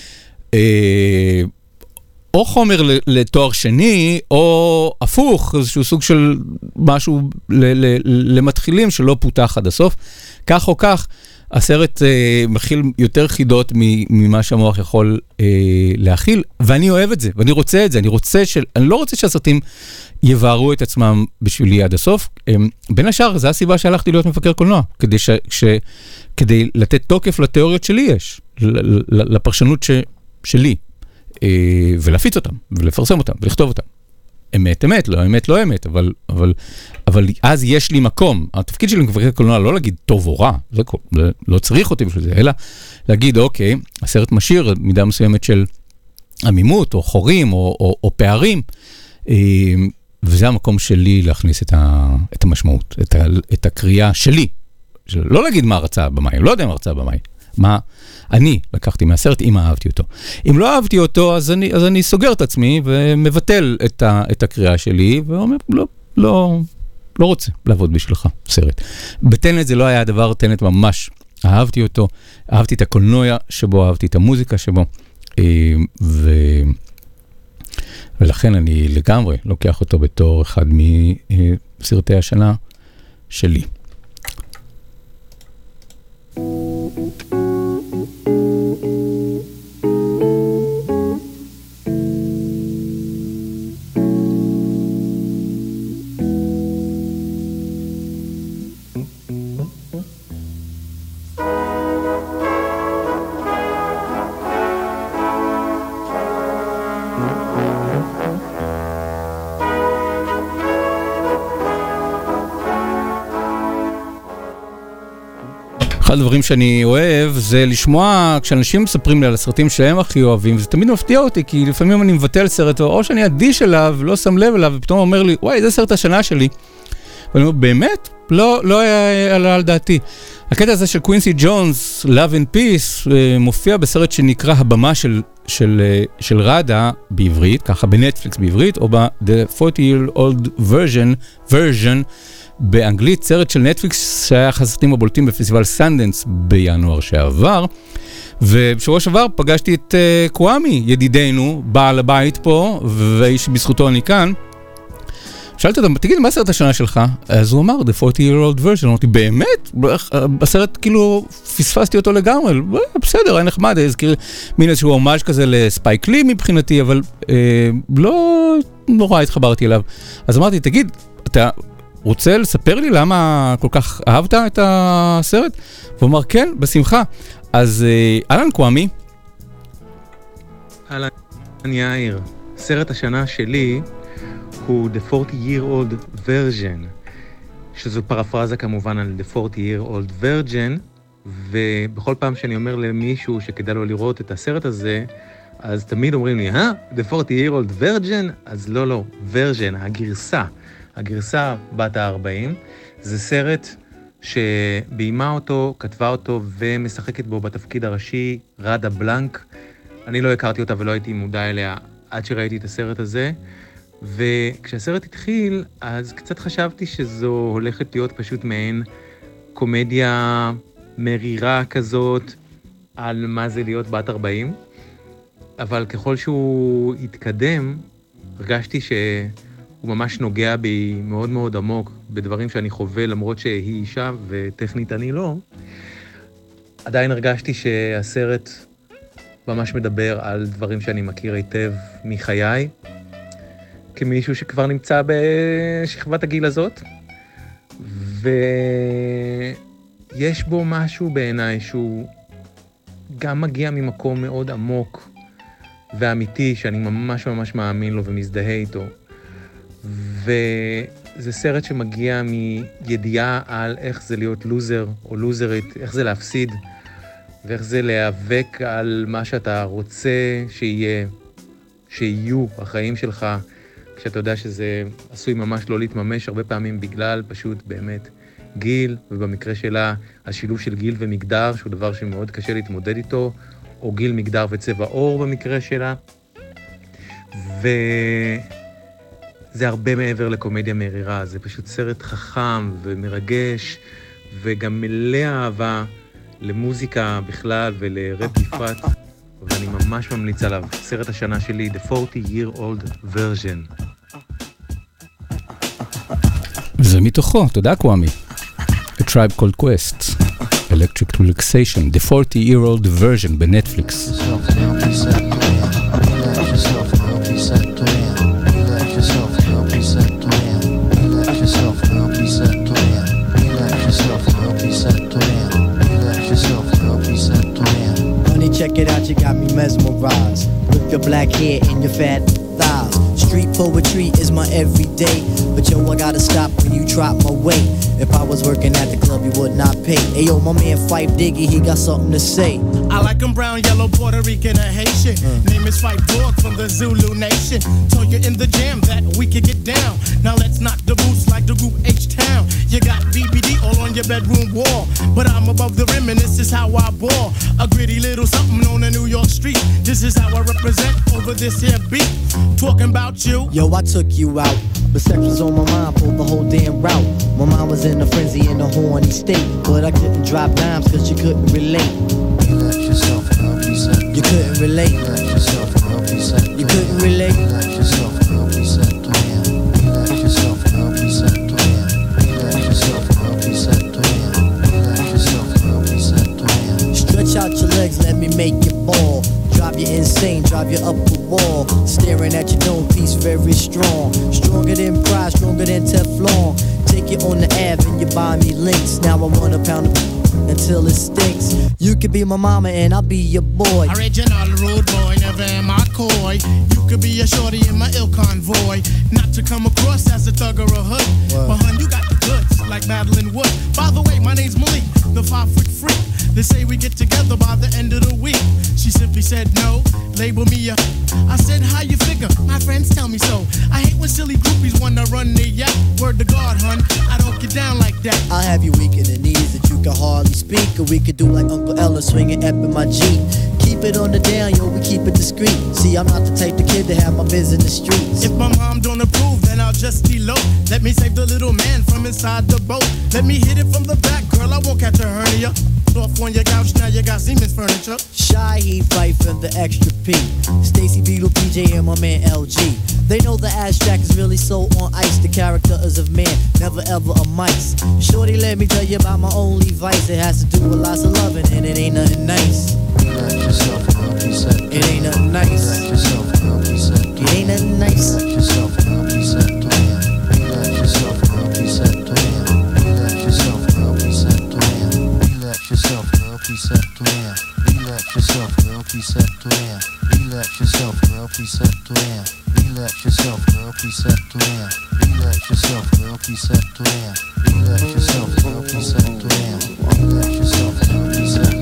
S7: אה, או חומר לתואר שני, או הפוך, איזשהו סוג של משהו ל- ל- למתחילים שלא פותח עד הסוף. כך או כך, הסרט אה, מכיל יותר חידות ממה שהמוח יכול אה, להכיל, ואני אוהב את זה, ואני רוצה את זה, אני רוצה של, אני לא רוצה שהסרטים יבערו את עצמם בשבילי עד הסוף. אה, בין השאר, זו הסיבה שהלכתי להיות מפקר קולנוע, כדי, ש, ש, כדי לתת תוקף לתיאוריות שלי יש, לפרשנות ש, שלי, אה, ולהפיץ אותם, ולפרסם אותם, ולכתוב אותם. אמת, אמת, לא אמת, לא אמת, אבל, אבל, אבל אז יש לי מקום. התפקיד שלי כמפקר קולנוע לא להגיד טוב או רע, זה לא צריך אותי בשביל זה, אלא להגיד, אוקיי, הסרט משאיר מידה מסוימת של עמימות, או חורים, או, או, או פערים, וזה המקום שלי להכניס את, ה, את המשמעות, את, ה, את הקריאה שלי. לא להגיד מה רצה במאי, לא יודע מה רצה במאי. מה אני לקחתי מהסרט, אם אהבתי אותו. אם לא אהבתי אותו, אז אני, אז אני סוגר את עצמי ומבטל את, ה, את הקריאה שלי, ואומר, לא, לא, לא רוצה לעבוד בשבילך, סרט. בטנט זה לא היה הדבר, טנט ממש אהבתי אותו, אהבתי את הקולנוע שבו, אהבתי את המוזיקה שבו, ו... ולכן אני לגמרי לוקח אותו בתור אחד מסרטי השנה שלי. אחד הדברים שאני אוהב זה לשמוע, כשאנשים מספרים לי על הסרטים שהם הכי אוהבים, זה תמיד מפתיע אותי, כי לפעמים אני מבטל סרט, או שאני אדיש אליו, לא שם לב אליו, ופתאום אומר לי, וואי, זה סרט השנה שלי. ואני אומר, באמת? לא, לא היה על דעתי. הקטע הזה של קווינסי ג'ונס, Love and Peace, מופיע בסרט שנקרא הבמה של, של, של רדה בעברית, ככה בנטפליקס בעברית, או ב-The forty year old version, version באנגלית, סרט של נטפליקס שהיה החסטים הבולטים בפסטיבל סנדנס בינואר שעבר, ובשבוע שעבר פגשתי את uh, קוואמי, ידידנו, בעל הבית פה, ואיש בזכותו אני כאן. שאלתי אותם, תגיד, מה הסרט השנה שלך? אז הוא אמר, The forty year old version, אמרתי, באמת? בסרט כאילו פספסתי אותו לגמרי, בסדר, היה נחמד, הזכיר מין איזשהו הומאז' כזה לספייק לי מבחינתי, אבל אה, לא נורא התחברתי אליו. אז אמרתי, תגיד, אתה רוצה לספר לי למה כל כך אהבת את הסרט? והוא אמר, כן, בשמחה. אז אה, אלן קוואמי.
S8: אלן יאיר, סרט השנה שלי, הוא The forty year old version, שזו פרפרזה כמובן על The forty year old virgin, ובכל פעם שאני אומר למישהו שכדאי לו לראות את הסרט הזה, אז תמיד אומרים לי, אה? The forty year old virgin? אז לא, לא, version, הגרסה. הגרסה בת ה-ארבעים, זה סרט שביימה אותו, כתבה אותו ומשחקת בו בתפקיד הראשי רדה בלנק. אני לא הכרתי אותה ולא הייתי מודע אליה עד שראיתי את הסרט הזה, וכשהסרט התחיל, אז קצת חשבתי שזו הולכת להיות פשוט מעין קומדיה מרירה כזאת על מה זה להיות בת ארבעים, אבל ככל שהוא התקדם, הרגשתי שהוא ממש נוגע בי מאוד מאוד עמוק, בדברים שאני חווה למרות שהיא אישה וטכנית אני לא. עדיין הרגשתי שהסרט ממש מדבר על דברים שאני מכיר היטב מחיי, כמישהו שכבר נמצא בשכבת הגיל הזאת, ויש בו משהו בעיניי שהוא גם מגיע ממקום מאוד עמוק ואמיתי, שאני ממש ממש מאמין לו ומזדהה איתו, וזה סרט שמגיע מידיעה על איך זה להיות לוזר או לוזרית, איך זה להפסיד, ואיך זה להיאבק על מה שאתה רוצה שיהיה, שיהיו החיים שלך, כשאתה יודע שזה עשוי ממש לא להתממש הרבה פעמים בגלל פשוט באמת גיל, ובמקרה שלה השילוב של גיל ומגדר, שהוא דבר שמאוד קשה להתמודד איתו, או גיל, מגדר וצבע עור במקרה שלה. וזה הרבה מעבר לקומדיה מרירה, זה פשוט סרט חכם ומרגש, וגם מלא אהבה למוזיקה בכלל ולראפ בפרט, ואני ממש ממליץ עליו. סרט השנה שלי, The forty year old version.
S7: זה מתוכו, תודה קוואמי. A Tribe Called Quest, Electric Relaxation, The forty year old version בנטפליקס.
S9: Check it out, you got me mesmerized with your black hair and your fat thighs. Street poetry is my everyday, but yo, I gotta stop when you drop my weight. If I was working at the club, you would not pay. Hey yo, my man Phife Diggy, he got something to say.
S10: I like him brown, yellow, Puerto Rican, or Haitian. Uh. Name is Phife Dog from the Zulu Nation. Told you in the jam that we could get down. Now let's knock the boots like the group H-Town. You got B B D all on your bedroom wall, but I'm above the rim and this is how I ball. A gritty little something on a New York street. This is how I represent over this here beat. Talking about you.
S9: Yo, I took you out, but sex was on my mind for the whole damn route. My mind was in a frenzy in a horny state, but I couldn't drop dimes cause you couldn't relate.
S11: Relax yourself and help reset.
S9: You couldn't relate.
S11: Relax yourself and help reset.
S9: You couldn't relate.
S11: Relax yourself and help reset. Relax yourself and help reset. Relax yourself and help reset. Relax yourself and help reset.
S9: Stretch out your legs, let me make you ball. Drive you insane, drive you up the wall. Staring at your dome piece, very strong. Stronger than pride, stronger than Teflon. Take you on the Ave and you buy me links. Now I want a pound of until it stinks. You could be my mama and I'll be your boy.
S10: Original rude boy, never am I coy. You could be a shorty in my ill convoy. Not to come across as a thug or a hood. What? But hun, you got the goods, like Madeline Wood. By the way, my name's Malik, the five foot freak. They say we get together by the end of the week. She simply said no, label me a. I said, how you figure? My friends tell me so. I hate when silly groupies wanna run the yak. Word to God, hun, I don't get down like that.
S9: I'll have you weak in the knees that you can hardly speak. Or we could do like Uncle Ella swinging up in my Jeep. Keep it on the down, yo, we keep it discreet. See, I'm not the type of kid to have my biz in the streets.
S10: If my mom don't approve, then I'll just elope. Let me save the little man from inside the boat. Let me hit it from the back, girl, I won't catch a hernia. Off on your couch, now you got Siemens furniture.
S9: Shy, he fight for the extra P. Stacy Beetle, P J, and my man L G. They know the abstract is really so on ice. The character is of man, never ever a mice. Shorty, let me tell you about my only vice. It has to do with lots of loving, and it ain't nothing nice.
S11: Relax yourself, girl, be set.
S9: It ain't nothing nice.
S11: Relax yourself, girl, be set.
S9: It ain't nothing nice.
S11: Relax yourself, girl, be set. Relax yourself, girl, be set. Relax yourself, girl, be set. Relax yourself, girl, be set. Relax yourself, girl, be set. Relax yourself, girl, be set. Relax yourself, girl, be set. Relax yourself, girl, be set. Relax yourself, girl, be set. Relax yourself, girl, be set.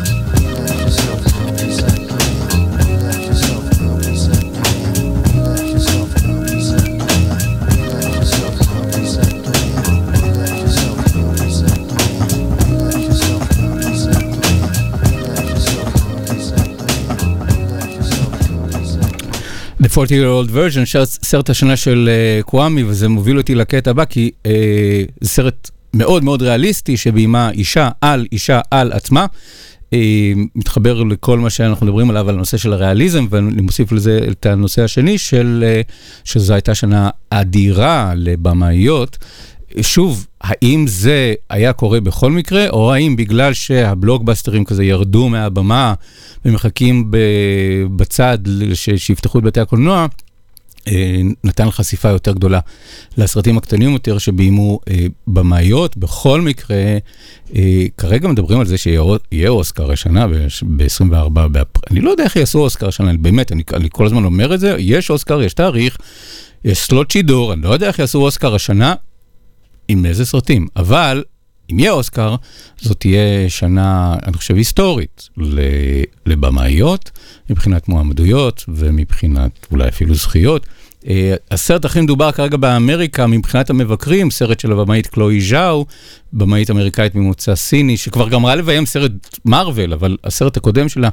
S7: The forty year old version, סרט השנה של קוואמי, וזה מוביל אותי לקטע הבא, כי זה סרט מאוד מאוד ריאליסטי, שביימה אישה על אישה על עצמה, מתחבר לכל מה שאנחנו מדברים עליו, על הנושא של הריאליזם, ואני מוסיף לזה את הנושא השני, של, שזו הייתה שנה אדירה לבמאיות. שוב, האם זה היה קורה בכל מקרה, או האם בגלל שהבלוקבאסטרים כזה ירדו מהבמה, ומחכים בצד שיפתחו את בתי הקולנוע, נתן חשיפה יותר גדולה לסרטים הקטנים יותר שביימו במאיות. בכל מקרה, כרגע מדברים על זה שיהיה אוסקר השנה ב-עשרים וארבעה באפריל. אני לא יודע איך יעשו אוסקר השנה, באמת, אני, אני כל הזמן אומר את זה, יש אוסקר, יש תאריך, יש סלוט שידור, אני לא יודע איך יעשו אוסקר השנה, עם איזה סרטים, אבל אם יהיה אוסקר, זאת תהיה שנה, אני חושב, היסטורית לבמאיות, מבחינת מועמדויות ומבחינת אולי אפילו זכיות. הסרט הכי מדובר כרגע באמריקה, מבחינת המבקרים, סרט של הבמאית קלואי ז'או, במאית אמריקאית ממוצא סיני, שכבר גמרה לביים סרט מרוול, אבל הסרט הקודם שלה,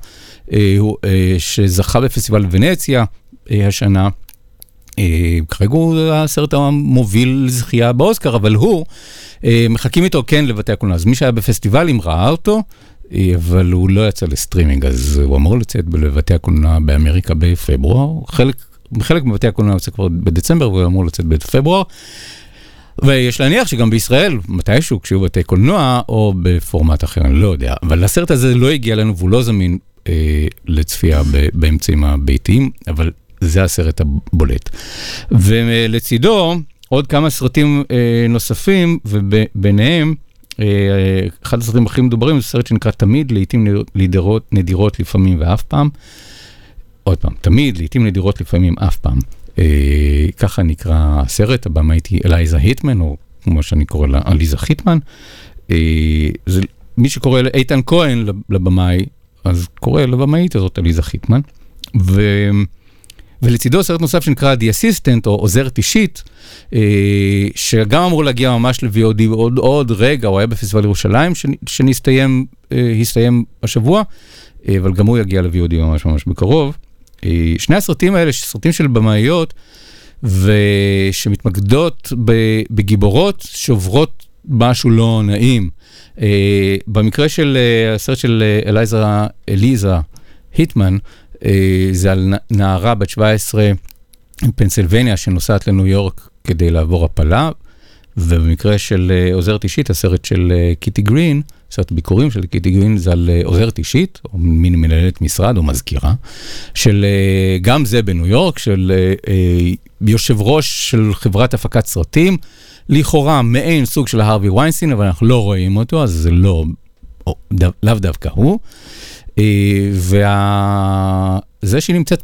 S7: שזכה בפסטיבל ונציה השנה, כרגע הוא הסרט המוביל לזכייה באוסקר, אבל הוא, מחכים איתו כן לבתי הקולנוע. אז מי שהיה בפסטיבלים ראה אותו, אבל הוא לא יצא לסטרימינג, אז הוא אמור לצאת לבתי הקולנוע באמריקה בפברואר. חלק, חלק מבתי הקולנוע יוצא כבר בדצמבר, והוא אמור לצאת בפברואר. ויש להניח שגם בישראל, מתישהו, כשיהיו בתי קולנוע, או בפורמט אחר, אני לא יודע. אבל הסרט הזה לא הגיע לנו, והוא לא זמין אה, לצפייה באמצעים הביתיים, אבל זה הסרט הבולט. ולצידו, עוד כמה סרטים אה, נוספים, וביניהם, אה, אחד הסרטים הכי מדוברים, זה סרט שנקרא תמיד, לעתים נדירות, נדירות לפעמים ואף פעם. עוד פעם, תמיד, לעתים נדירות לפעמים אף פעם. אה, ככה נקרא הסרט, הבמאית היא אלייזה היטמן, או כמו שאני קורא לה, אליזה היטמן. אה, זה, מי שקורא איתן כהן לבמאי, אז קורא לבמאית הזאת אליזה היטמן. ו... ולצידו סרט נוסף שנקרא The Assistant, או עוזרת אישית, שגם אמור להגיע ממש ל-וי או די עוד, עוד רגע, הוא היה בפסטיבל ירושלים, שנסתיים, הסתיים השבוע, אבל גם הוא יגיע ל-וי או די ממש ממש בקרוב. שני הסרטים האלה, סרטים של במאיות, ושמתמקדות בגיבורות שעוברות משהו לא נעים. במקרה של הסרט של אלייזה, אליזה היטמן, זה על נערה בת שבע עשרה פנסילבניה שנוסעת לניו יורק כדי לעבור הפלה, ובמקרה של עוזרת אישית, הסרט של קיטי גרין, סרט ביקורים של קיטי גרין, זה על עוזרת אישית, או מין מנהלת משרד או מזכירה, של גם זה בניו יורק, של יושב ראש של חברת הפקת סרטים, לכאורה מעין סוג של הרווי ויינסטיין, אבל אנחנו לא רואים אותו, אז זה לא, לאו דווקא הוא. וזה שהיא נמצאת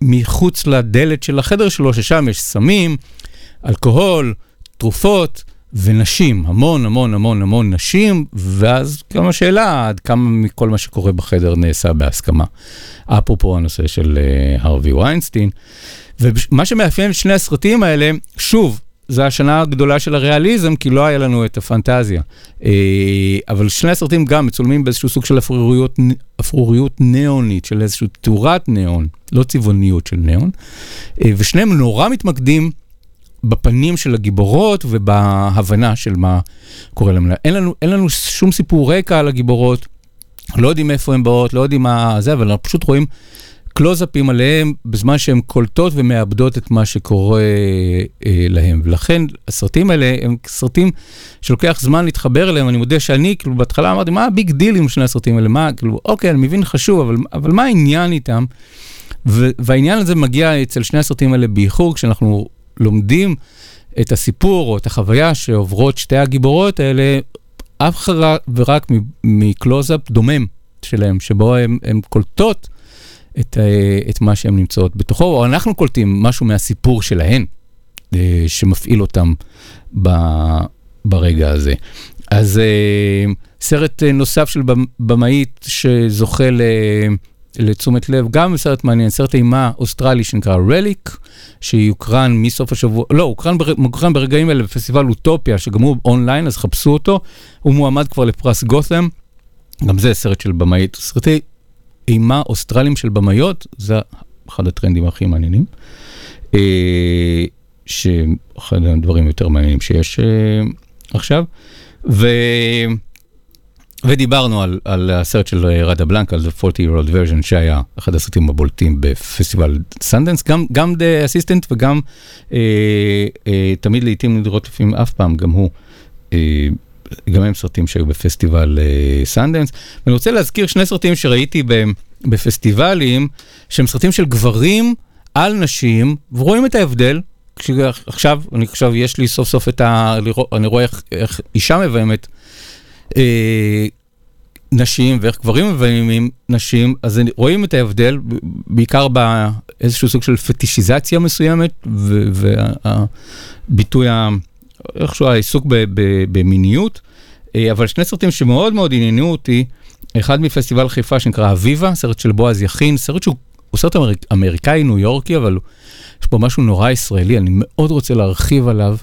S7: מחוץ לדלת של החדר שלו, ששם יש סמים, אלכוהול, תרופות, ונשים, המון המון המון המון נשים, ואז גם השאלה עד כמה מכל מה שקורה בחדר נעשה בהסכמה. אפרופו הנושא של uh, הרווי ויינסטיין, ומה שמאפיין את שני הסרטים האלה, שוב, זה השנה הגדולה של הריאליזם, כי לא היה לנו את הפנטזיה. אבל שני הסרטים גם מצולמים באיזשהו סוג של אפרוריות, אפרוריות ניאונית, של איזושהי תאורת ניאון, לא צבעוניות של ניאון, ושניהם נורא מתמקדים בפנים של הגיבורות ובהבנה של מה קורה להם. אין לנו, אין לנו שום סיפור רקע על הגיבורות, לא יודעים איפה הן באות, לא יודעים מה זה, אבל אנחנו פשוט רואים קלוזאפים עליהם בזמן שהן קולטות ומאבדות את מה שקורה אה, להם. ולכן הסרטים האלה הם סרטים שלוקח זמן להתחבר אליהם. אני מודה שאני, כאילו, בהתחלה אמרתי, מה הביג דיל עם שני הסרטים האלה? מה, כאילו, אוקיי, אני מבין חשוב, אבל, אבל מה העניין איתם? ו, והעניין הזה מגיע אצל שני הסרטים האלה באיחור, כשאנחנו לומדים את הסיפור או את החוויה שעוברות שתי הגיבורות האלה, אף ורק מקלוזאפ דומם שלהם, שבו הם, הם קולטות את, את מה שהן נמצאות בתוכו, או אנחנו קולטים משהו מהסיפור שלהן, שמפעיל אותם ב, ברגע הזה. אז סרט נוסף של במאית שזוכה לתשומת לב, גם סרט מעניין, סרט אימה אוסטרלי שנקרא רליק, שיוקרן מסוף השבוע, לא, הוקרן, מוקרן ברגעים האלה בפסטיבל אוטופיה, שגם הוא אונליין, אז חפשו אותו, הוא מועמד כבר לפרס גות'ם, גם זה סרט של במאית, סרטי אימה אוסטרליים של במאיות, זה אחד הטרנדים הכי מעניינים, שאחד הדברים יותר מעניינים שיש עכשיו, ו... ודיברנו על, על הסרט של רדה בלנק, על The forty year old version, שהיה אחד הסרטים הבולטים בפסטיבל סנדנס, גם, גם The Assistant וגם אה, אה, תמיד לעתים נדירות לפעמים אף פעם, גם הוא, אה, גם הם סרטים שהיו בפסטיבל אה, סנדנס. ואני רוצה להזכיר שני סרטים שראיתי בפסטיבלים, שהם סרטים של גברים על נשים, ורואים את ההבדל, עכשיו, אני חושב, יש לי סוף סוף את ה... אני רואה איך, איך אישה מביימת, אה, נשים ואיך גברים מביימים נשים, אז רואים את ההבדל, בעיקר באיזשהו סוג של פטישיזציה מסוימת, והביטוי, איכשהו העיסוק במיניות, אבל שני סרטים שמאוד מאוד עניינו אותי, אחד מפסטיבל חיפה שנקרא אביבה, סרט של בועז יכין, סרט שהוא סרט אמריק, אמריקאי, ניו יורקי, אבל יש פה משהו נורא ישראלי, אני מאוד רוצה להרחיב עליו,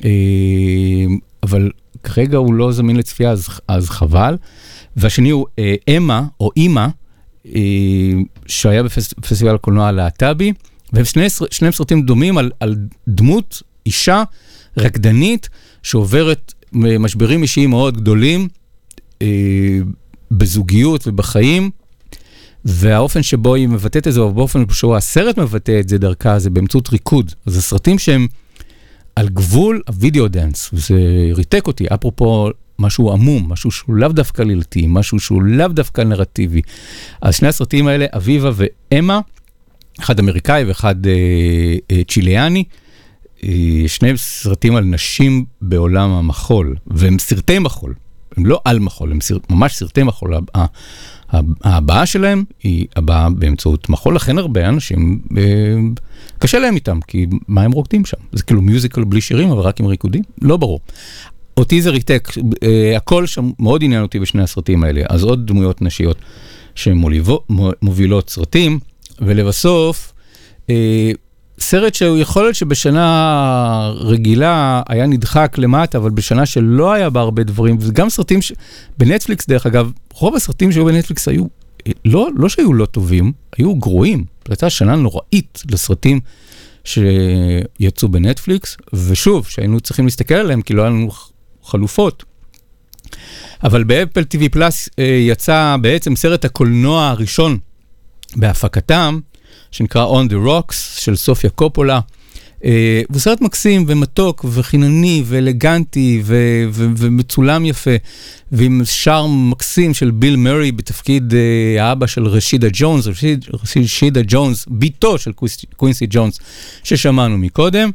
S7: אבל כרגע הוא לא זמין לצפייה, אז, אז חבל. והשני הוא אה, אמה, או אימא, אה, שהיה בפסטיבל הקולנוע הלהט"בי, והם שני, שני סרטים דומים על, על דמות אישה רקדנית, שעוברת משברים אישיים מאוד גדולים, אה, בזוגיות ובחיים, והאופן שבו היא מבטאת את זה, ובאופן שבו הסרט מבטא את זה דרכה, זה באמצעות ריקוד. אז הסרטים שהם על גבול הווידאו דנס, וזה ריתק אותי, אפרופו משהו עמום, משהו שהוא לאו דווקא לילתי, משהו שהוא לאו דווקא נרטיבי. אז שני הסרטים האלה, אביבה ואמה, אחד אמריקאי ואחד אה, אה, צ'יליאני, אה, שני סרטים על נשים בעולם המחול, והם סרטי מחול, הם לא על מחול, הם סרט, ממש סרטי מחול. ההבאה שלהם היא הבאה באמצעות מחול, לכן הרבה אנשים אה, קשה להם איתם, כי מה הם רוקדים שם? זה כאילו מיוזיקל בלי שירים, אבל רק עם ריקודים? לא ברור. אותי זה ריתק, אה, הכל שם מאוד עניין אותי בשני הסרטים האלה, אז עוד דמויות נשיות שמובילות סרטים, ולבסוף, אה, סרט שהוא יכול להיות שבשנה רגילה היה נדחק למטה, אבל בשנה שלא היה בה הרבה דברים, וגם סרטים ש... בנטפליקס דרך אגב, רוב הסרטים שהיו בנטפליקס היו, לא, לא שהיו לא טובים, היו גרועים. זו הייתה שנה נוראית לסרטים שיצאו בנטפליקס, ושוב, שהיינו צריכים להסתכל עליהם, כי לא היה לנו חלופות. אבל באפל טי וי פלאס יצא בעצם סרט הקולנוע הראשון בהפקתם, שנקרא On the Rocks, של סופיה קופולה. הוא סרט מקסים ומתוק וחינני ואלגנטי ו- ו- ומצולם יפה, ועם שרם מקסים של ביל מרי בתפקיד האבא של רשידה ג'ונס, רשידה ג'ונס, ביתו של קווינסי ג'ונס, ששמענו מקודם,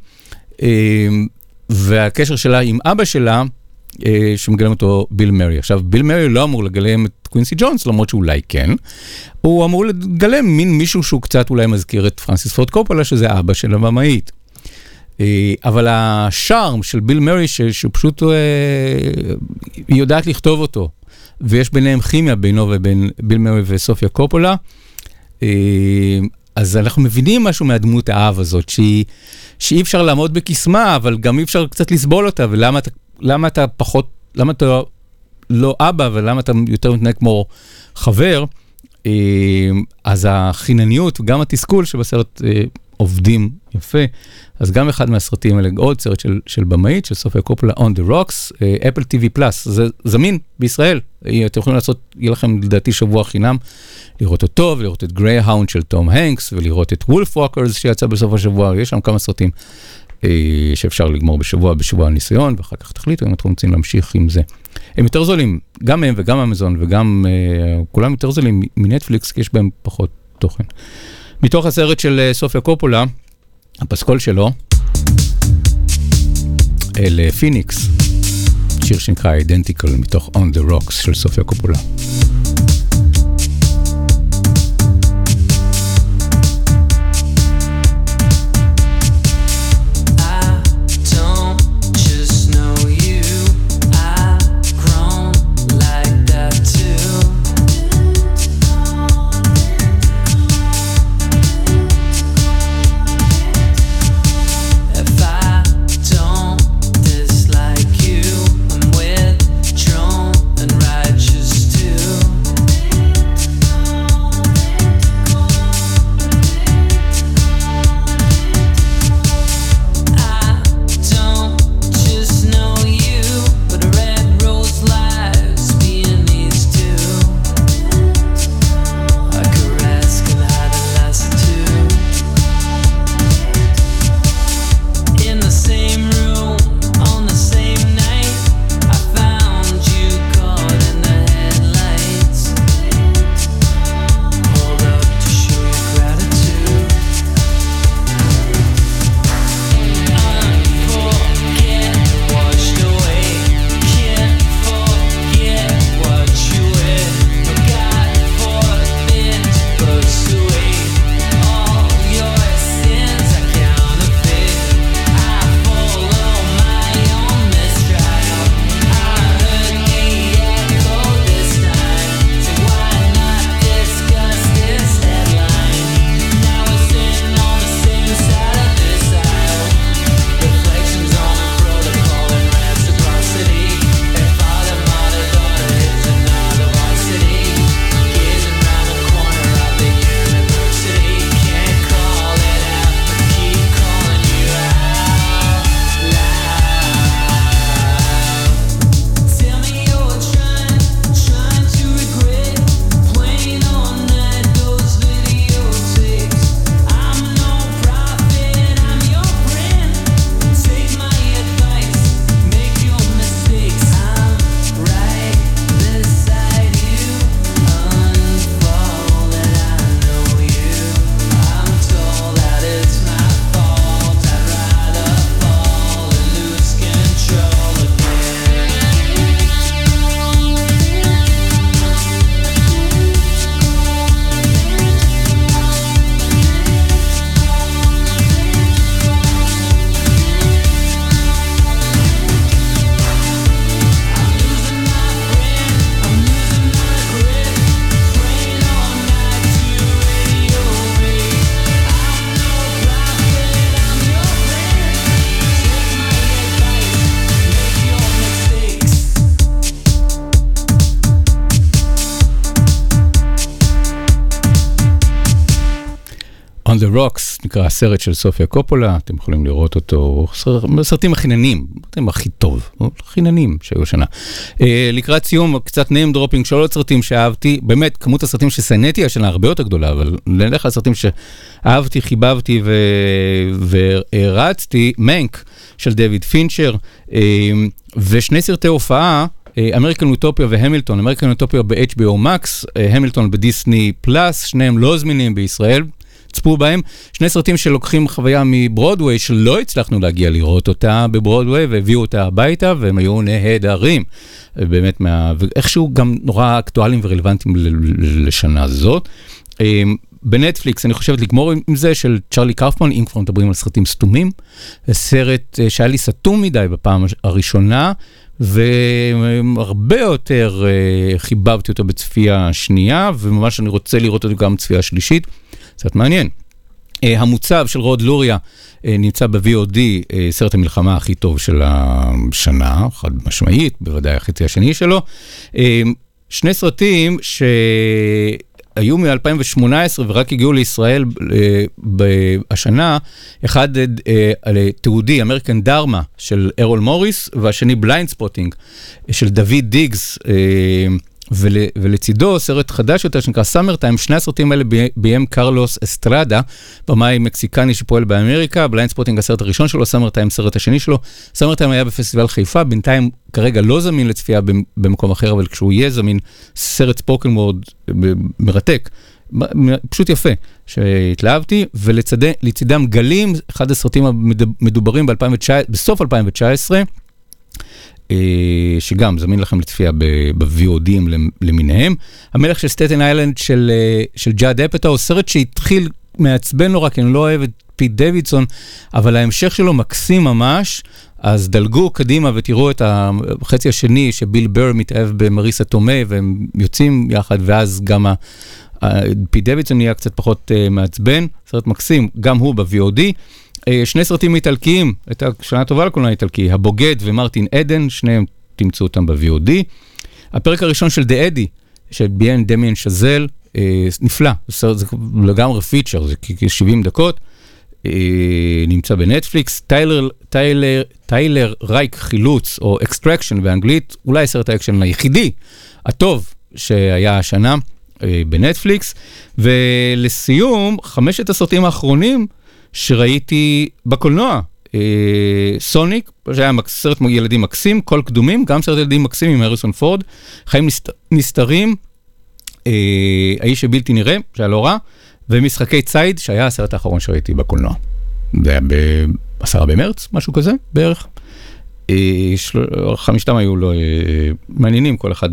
S7: והקשר שלה עם אבא שלה, שמגלם אותו ביל מרי. עכשיו, ביל מרי לא אמור לגלם את קווינסי ג'ונס, למרות שאולי כן. הוא אמור לגלם מין מישהו שהוא קצת אולי מזכיר את פרנסיס פורד קופולה, שזה אבא של הבמאית. אבל השארם של ביל מרי, שהוא פשוט, היא יודעת לכתוב אותו, ויש ביניהם כימיה בינו ובין ביל מרי וסופיה קופולה, אז אנחנו מבינים משהו מהדמות האב הזאת, שהיא, שאי אפשר לעמוד בקסמה, אבל גם אי אפשר קצת לסבול אותה, ולמה אתה, למה אתה פחות, למה אתה לא אבא, ולמה אתה יותר מתנהג כמו חבר, אז החינניות וגם התסכול שבסרט עובדים יפה, אז גם אחד מהסרטים האלה, עוד סרט של, של במאית, של סופיה קופולה, On the Rocks, אפל טי וי פלאס, זה זמין בישראל, אתם יכולים לעשות, יהיה לכם לדעתי שבוע חינם, לראות אותו, ולראות את גרייהאונד של תום הנקס, ולראות את וולף ווקרס שיצא בסוף השבוע, יש שם כמה סרטים שאפשר לגמור בשבוע, בשבוע הניסיון, ואחר כך תחליטו אם אתם רוצים להמשיך עם זה. הם יותר זולים, גם הם וגם אמזון, וגם כולם יותר זולים מנטפליקס, כי יש בהם פחות תוכן. מתוך הסרט של סופיה קופולה, הפסקול שלו, אל פיניקס, שיר שנקרא אידנטיקל, מתוך On the Rocks של סופיה קופולה. On the Rocks, נקרא הסרט של סופיה קופולה, אתם יכולים לראות אותו, סרטים החיננים, אתם הכי טוב, חיננים שהיו שנה. לקראת סיום, קצת name dropping של עוד סרטים שאהבתי, באמת, כמות הסרטים שסנאתי השנה הרבה יותר גדולה, אבל נלך על סרטים שאהבתי, חיבבתי והרצתי, מנק של דויד פינצ'ר, ושני סרטי הופעה, אמריקן אוטופיה והמילטון, אמריקן אוטופיה ב-אייץ' בי או Max, המילטון בדיסני פלאס, שניהם לא זמינים בישראל, צפו בהם, שני סרטים שלוקחים חוויה מברודווי, שלא הצלחנו להגיע לראות אותה בברודווי, והביאו אותה הביתה, והם היו נהדרים, באמת, מה... ואיכשהו גם נורא אקטואליים ורלוונטיים לשנה הזאת. בנטפליקס אני חושבת לגמור עם זה של צ'רלי קאופמן, אם כבר מדברים על סרטים סתומים, סרט שהיה לי סתום מדי בפעם הראשונה, והרבה יותר חיבבתי אותו בצפייה שנייה, וממש אני רוצה לראות אותו גם בצפייה שלישית, קצת מעניין. המוצב של רוד לוריה נמצא ב-וי או די, סרט המלחמה הכי טוב של השנה, חד משמעית, בוודאי החצי השני שלו. שני סרטים שהיו מ-אלפיים שמונה עשרה ורק הגיעו לישראל השנה, אחד תיעודי, אמריקן דרמה של ארול מוריס, והשני בליינד ספוטינג של דוד דיגס, ול, ולצידו סרט חדש יותר שנקרא סאמר טיים, שני הסרטים האלה ביים קרלוס אסטרדה, במאי מקסיקני שפועל באמריקה, בליינד ספוטינג הסרט הראשון שלו, סאמר טיים סרט השני שלו, סאמר טיים היה בפסטיבל חיפה, בינתיים כרגע לא זמין לצפייה במקום אחר, אבל כשהוא יהיה זמין, סרט ספוקן וורד מרתק, פשוט יפה, שהתלהבתי, ולצידם גלים, אחד הסרטים המדוברים בסוף אלפיים תשע עשרה, שגם זמין לכם לצפייה ב-וי או די למיניהם. המלך של סטטן איילנד של, של ג'אד אפטאו, סרט שהתחיל מעצבן נורא, כי אני לא אוהב את פיט דיווידסון, אבל ההמשך שלו מקסים ממש, אז דלגו קדימה ותראו את החצי השני שביל בר מתאהב במריסה תומה, והם יוצאים יחד, ואז גם פיט דיווידסון נהיה קצת פחות מעצבן, סרט מקסים, גם הוא ב-וי או די. שני סרטים איטלקיים, הייתה שנה טובה לקולנוע איטלקי, הבוגד ומרטין עדן, שניהם תמצאו אותם ב-וי או די. הפרק הראשון של דה אדי, של ביאן דמיאן שזל, נפלא, זה לגמרי פיצ'ר, זה כ-שבעים דקות, נמצא בנטפליקס. טיילר, טיילר, טיילר רייק חילוץ, או אקסטרקשן באנגלית, אולי סרט האקשן היחידי, הטוב שהיה השנה בנטפליקס. ולסיום, חמשת הסרטים האחרונים, שראיתי בקולנוע, סוניק, שהיה סרט ילדים מקסים, כל קדומים, גם סרט ילדים מקסים עם הריסון פורד, חיים נסתרים, האיש הבלתי נראה, שהיה לא רע, ומשחקי צייד, שהיה הסרט האחרון שראיתי בקולנוע. זה היה בעשרה במרץ, משהו כזה, בערך. חמישתם היו לו מעניינים, כל אחד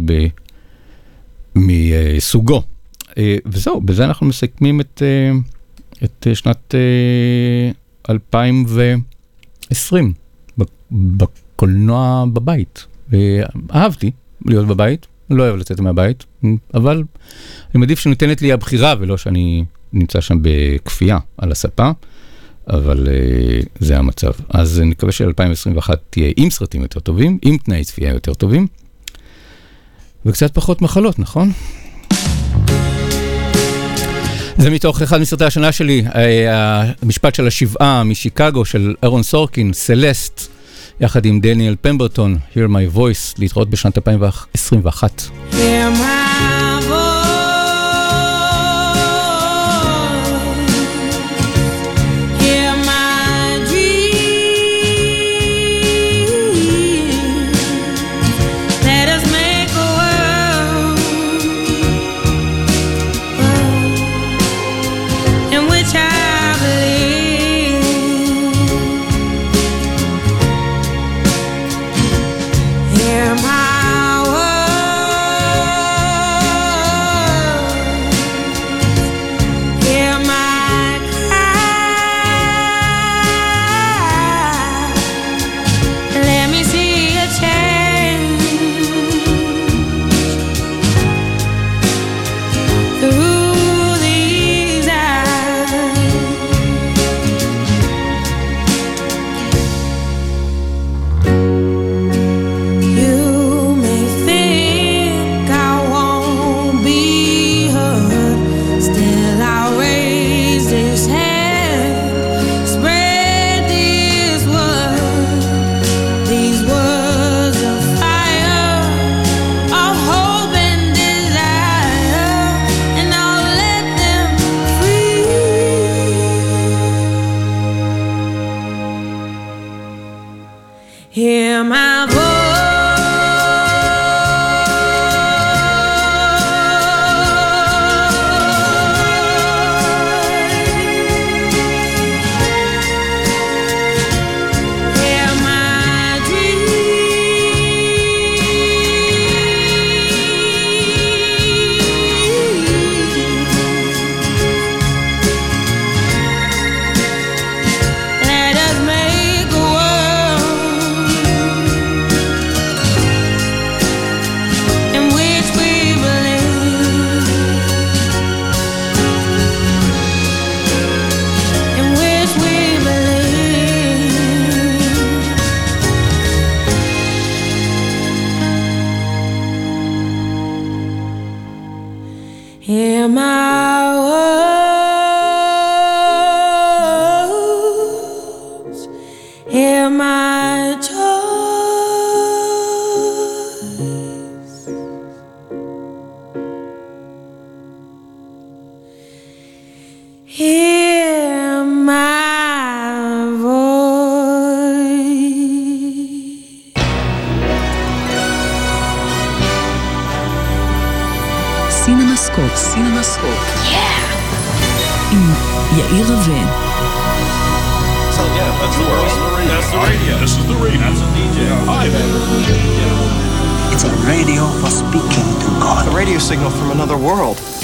S7: מסוגו. וזהו, בזה אנחנו מסכמים את... את שנת אלפיים ועשרים בקולנוע בבית, ואהבתי להיות בבית, לא אוהב לצאת מהבית, אבל אני מעדיף שניתנת לי הבחירה ולא שאני נמצא שם בכפייה על הספה, אבל זה המצב. אז אני מקווה של-אלפיים עשרים ואחת תהיה עם סרטים יותר טובים, עם תנאי צפייה יותר טובים, וקצת פחות מחלות, נכון? זה מתוך אחד מסרטי השנה שלי, המשפט של השבעה משיקגו של אירון סורקין, סלסט, יחד עם דניאל פמברטון, Hear My Voice, להתראות בשנת אלפיים עשרים ואחת. Hear my voice, hear my dreams, let us make a world, world in which I believe. Hear my words,
S12: Hear my words, hear my choice. Hear my voice.
S1: סינמסקופ, סינמסקופ. עם יאיר רווה.
S6: So yeah, that's the world. That's the radio. This is the radio. That's a D J. Hi, man.
S13: It's a radio for speaking to God.
S3: A radio signal from another world.